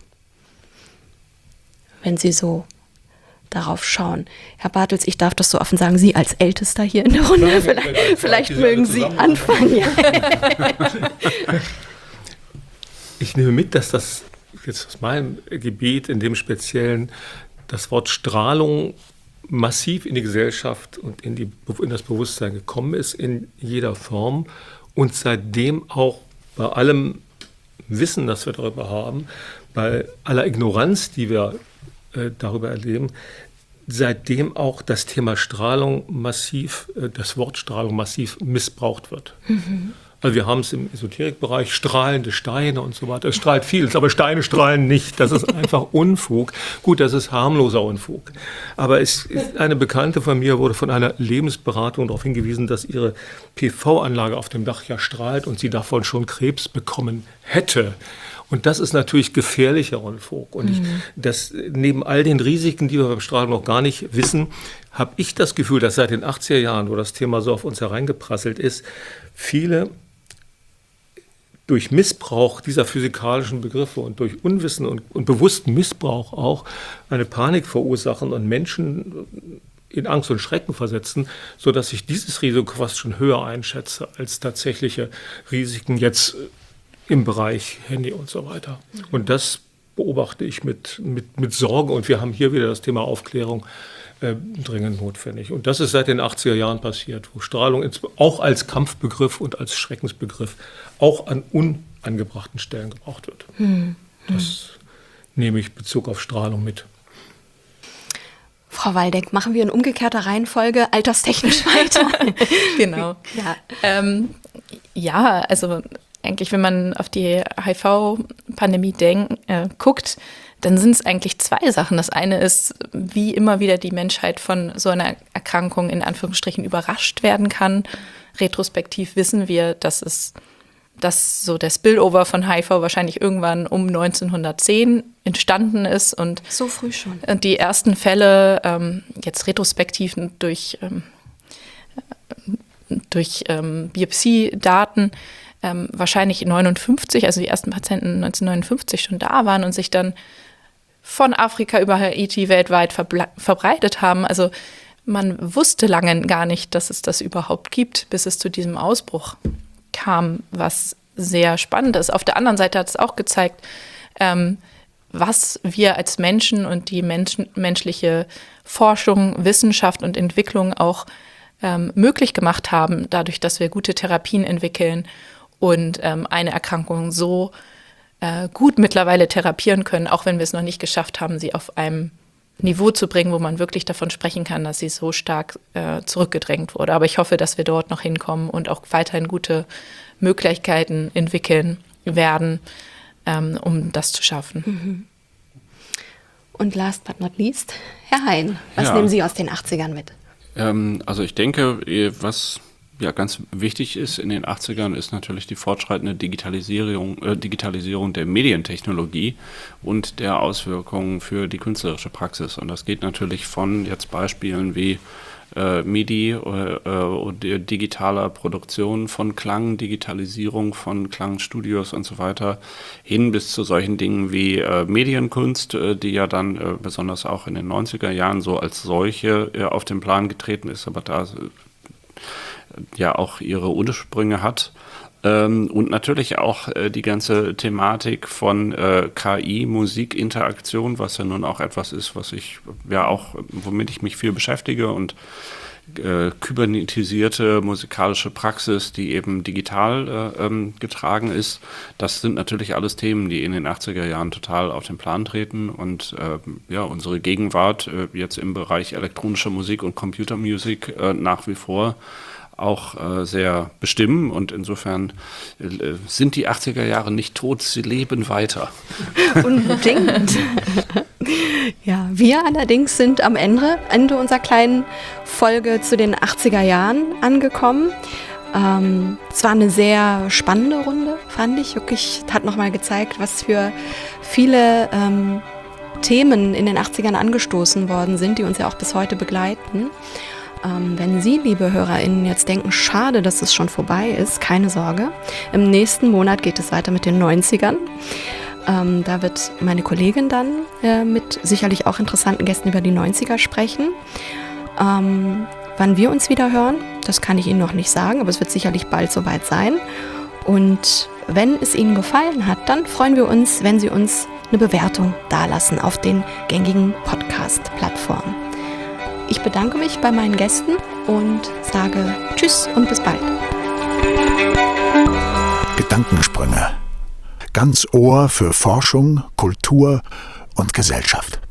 Wenn Sie so darauf schauen. Herr Bartels, ich darf das so offen sagen, Sie als Ältester hier in der Runde, Nein, vielleicht, nein, nein, vielleicht nein, mögen Sie Sie alle anfangen. Ja. Ich nehme mit, dass das jetzt aus meinem Gebiet in dem Speziellen das Wort Strahlung massiv in die Gesellschaft und in, die, in das Bewusstsein gekommen ist, in jeder Form und seitdem auch bei allem Wissen, das wir darüber haben, bei aller Ignoranz, die wir äh, darüber erleben, seitdem auch das Thema Strahlung massiv, äh, das Wort Strahlung massiv missbraucht wird. Mhm. Also wir haben es im Esoterikbereich, strahlende Steine und so weiter. Es strahlt vieles, aber Steine strahlen nicht. Das ist einfach Unfug. Gut, das ist harmloser Unfug. Aber es ist eine Bekannte von mir wurde von einer Lebensberatung darauf hingewiesen, dass ihre P V-Anlage auf dem Dach ja strahlt und sie davon schon Krebs bekommen hätte. Und das ist natürlich gefährlicher Unfug. Und ich, das, neben all den Risiken, die wir beim Strahlen noch gar nicht wissen, habe ich das Gefühl, dass seit den achtziger Jahren, wo das Thema so auf uns hereingeprasselt ist, viele durch Missbrauch dieser physikalischen Begriffe und durch Unwissen und, und bewussten Missbrauch auch eine Panik verursachen und Menschen in Angst und Schrecken versetzen, sodass ich dieses Risiko fast schon höher einschätze als tatsächliche Risiken jetzt im Bereich Handy und so weiter. Und das beobachte ich mit, mit, mit Sorge. Und wir haben hier wieder das Thema Aufklärung äh, dringend notwendig. Und das ist seit den achtziger Jahren passiert, wo Strahlung ins, auch als Kampfbegriff und als Schreckensbegriff auch an unangebrachten Stellen gebraucht wird. Hm. Das nehme ich Bezug auf Strahlung mit. Frau Waldeck, machen wir in umgekehrter Reihenfolge alterstechnisch weiter? Genau. Ja. Ähm, ja, also eigentlich, wenn man auf die H I V-Pandemie denk, äh, guckt, dann sind es eigentlich zwei Sachen. Das eine ist, wie immer wieder die Menschheit von so einer Erkrankung in Anführungsstrichen überrascht werden kann. Retrospektiv wissen wir, dass es dass so der Spillover von H I V wahrscheinlich irgendwann um neunzehnhundertzehn entstanden ist. Und so früh schon. Die ersten Fälle, ähm, jetzt retrospektiv durch, ähm, durch ähm, Biopsiedaten, ähm, wahrscheinlich neunundfünfzig, also die ersten Patienten neunzehnhundertneunundfünfzig schon da waren und sich dann von Afrika über Haiti weltweit verble- verbreitet haben. Also man wusste lange gar nicht, dass es das überhaupt gibt, bis es zu diesem Ausbruch kam, was sehr spannend ist. Auf der anderen Seite hat es auch gezeigt, ähm, was wir als Menschen und die Menschen, menschliche Forschung, Wissenschaft und Entwicklung auch ähm, möglich gemacht haben, dadurch, dass wir gute Therapien entwickeln und ähm, eine Erkrankung so äh, gut mittlerweile therapieren können, auch wenn wir es noch nicht geschafft haben, sie auf einem Niveau zu bringen, wo man wirklich davon sprechen kann, dass sie so stark äh, zurückgedrängt wurde. Aber ich hoffe, dass wir dort noch hinkommen und auch weiterhin gute Möglichkeiten entwickeln werden, ähm, um das zu schaffen. Mhm. Und last but not least, Herr Hein, was Ja. nehmen Sie aus den achtzigern mit? Ähm, also ich denke, was ja ganz wichtig ist in den achtzigern, ist natürlich die fortschreitende Digitalisierung, äh, Digitalisierung der Medientechnologie und der Auswirkungen für die künstlerische Praxis. Und das geht natürlich von jetzt Beispielen wie äh, MIDI äh, und digitaler Produktion von Klang, Digitalisierung von Klangstudios und so weiter, hin bis zu solchen Dingen wie äh, Medienkunst, äh, die ja dann äh, besonders auch in den neunziger Jahren so als solche äh, auf den Plan getreten ist, aber da äh, ja auch ihre Ursprünge hat. Ähm, und natürlich auch äh, die ganze Thematik von äh, K I, Musik, Interaktion, was ja nun auch etwas ist, was ich ja auch, womit ich mich viel beschäftige, und äh, kybernetisierte musikalische Praxis, die eben digital äh, ähm, getragen ist. Das sind natürlich alles Themen, die in den achtziger Jahren total auf den Plan treten und äh, ja, unsere Gegenwart äh, jetzt im Bereich elektronischer Musik und Computermusik äh, nach wie vor auch äh, sehr bestimmen, und insofern äh, sind die achtziger Jahre nicht tot, sie leben weiter. Unbedingt. Ja, wir allerdings sind am Ende, Ende unserer kleinen Folge zu den achtziger Jahren angekommen. Ähm, es war eine sehr spannende Runde, fand ich. Wirklich, hat nochmal gezeigt, was für viele ähm, Themen in den achtzigern angestoßen worden sind, die uns ja auch bis heute begleiten. Ähm, wenn Sie, liebe HörerInnen, jetzt denken, schade, dass es schon vorbei ist, keine Sorge. Im nächsten Monat geht es weiter mit den neunzigern. Ähm, da wird meine Kollegin dann äh, mit sicherlich auch interessanten Gästen über die neunziger sprechen. Ähm, wann wir uns wieder hören, das kann ich Ihnen noch nicht sagen, aber es wird sicherlich bald soweit sein. Und wenn es Ihnen gefallen hat, dann freuen wir uns, wenn Sie uns eine Bewertung dalassen auf den gängigen Podcast-Plattformen. Ich bedanke mich bei meinen Gästen und sage Tschüss und bis bald. Gedankensprünge. Ganz Ohr für Forschung, Kultur und Gesellschaft.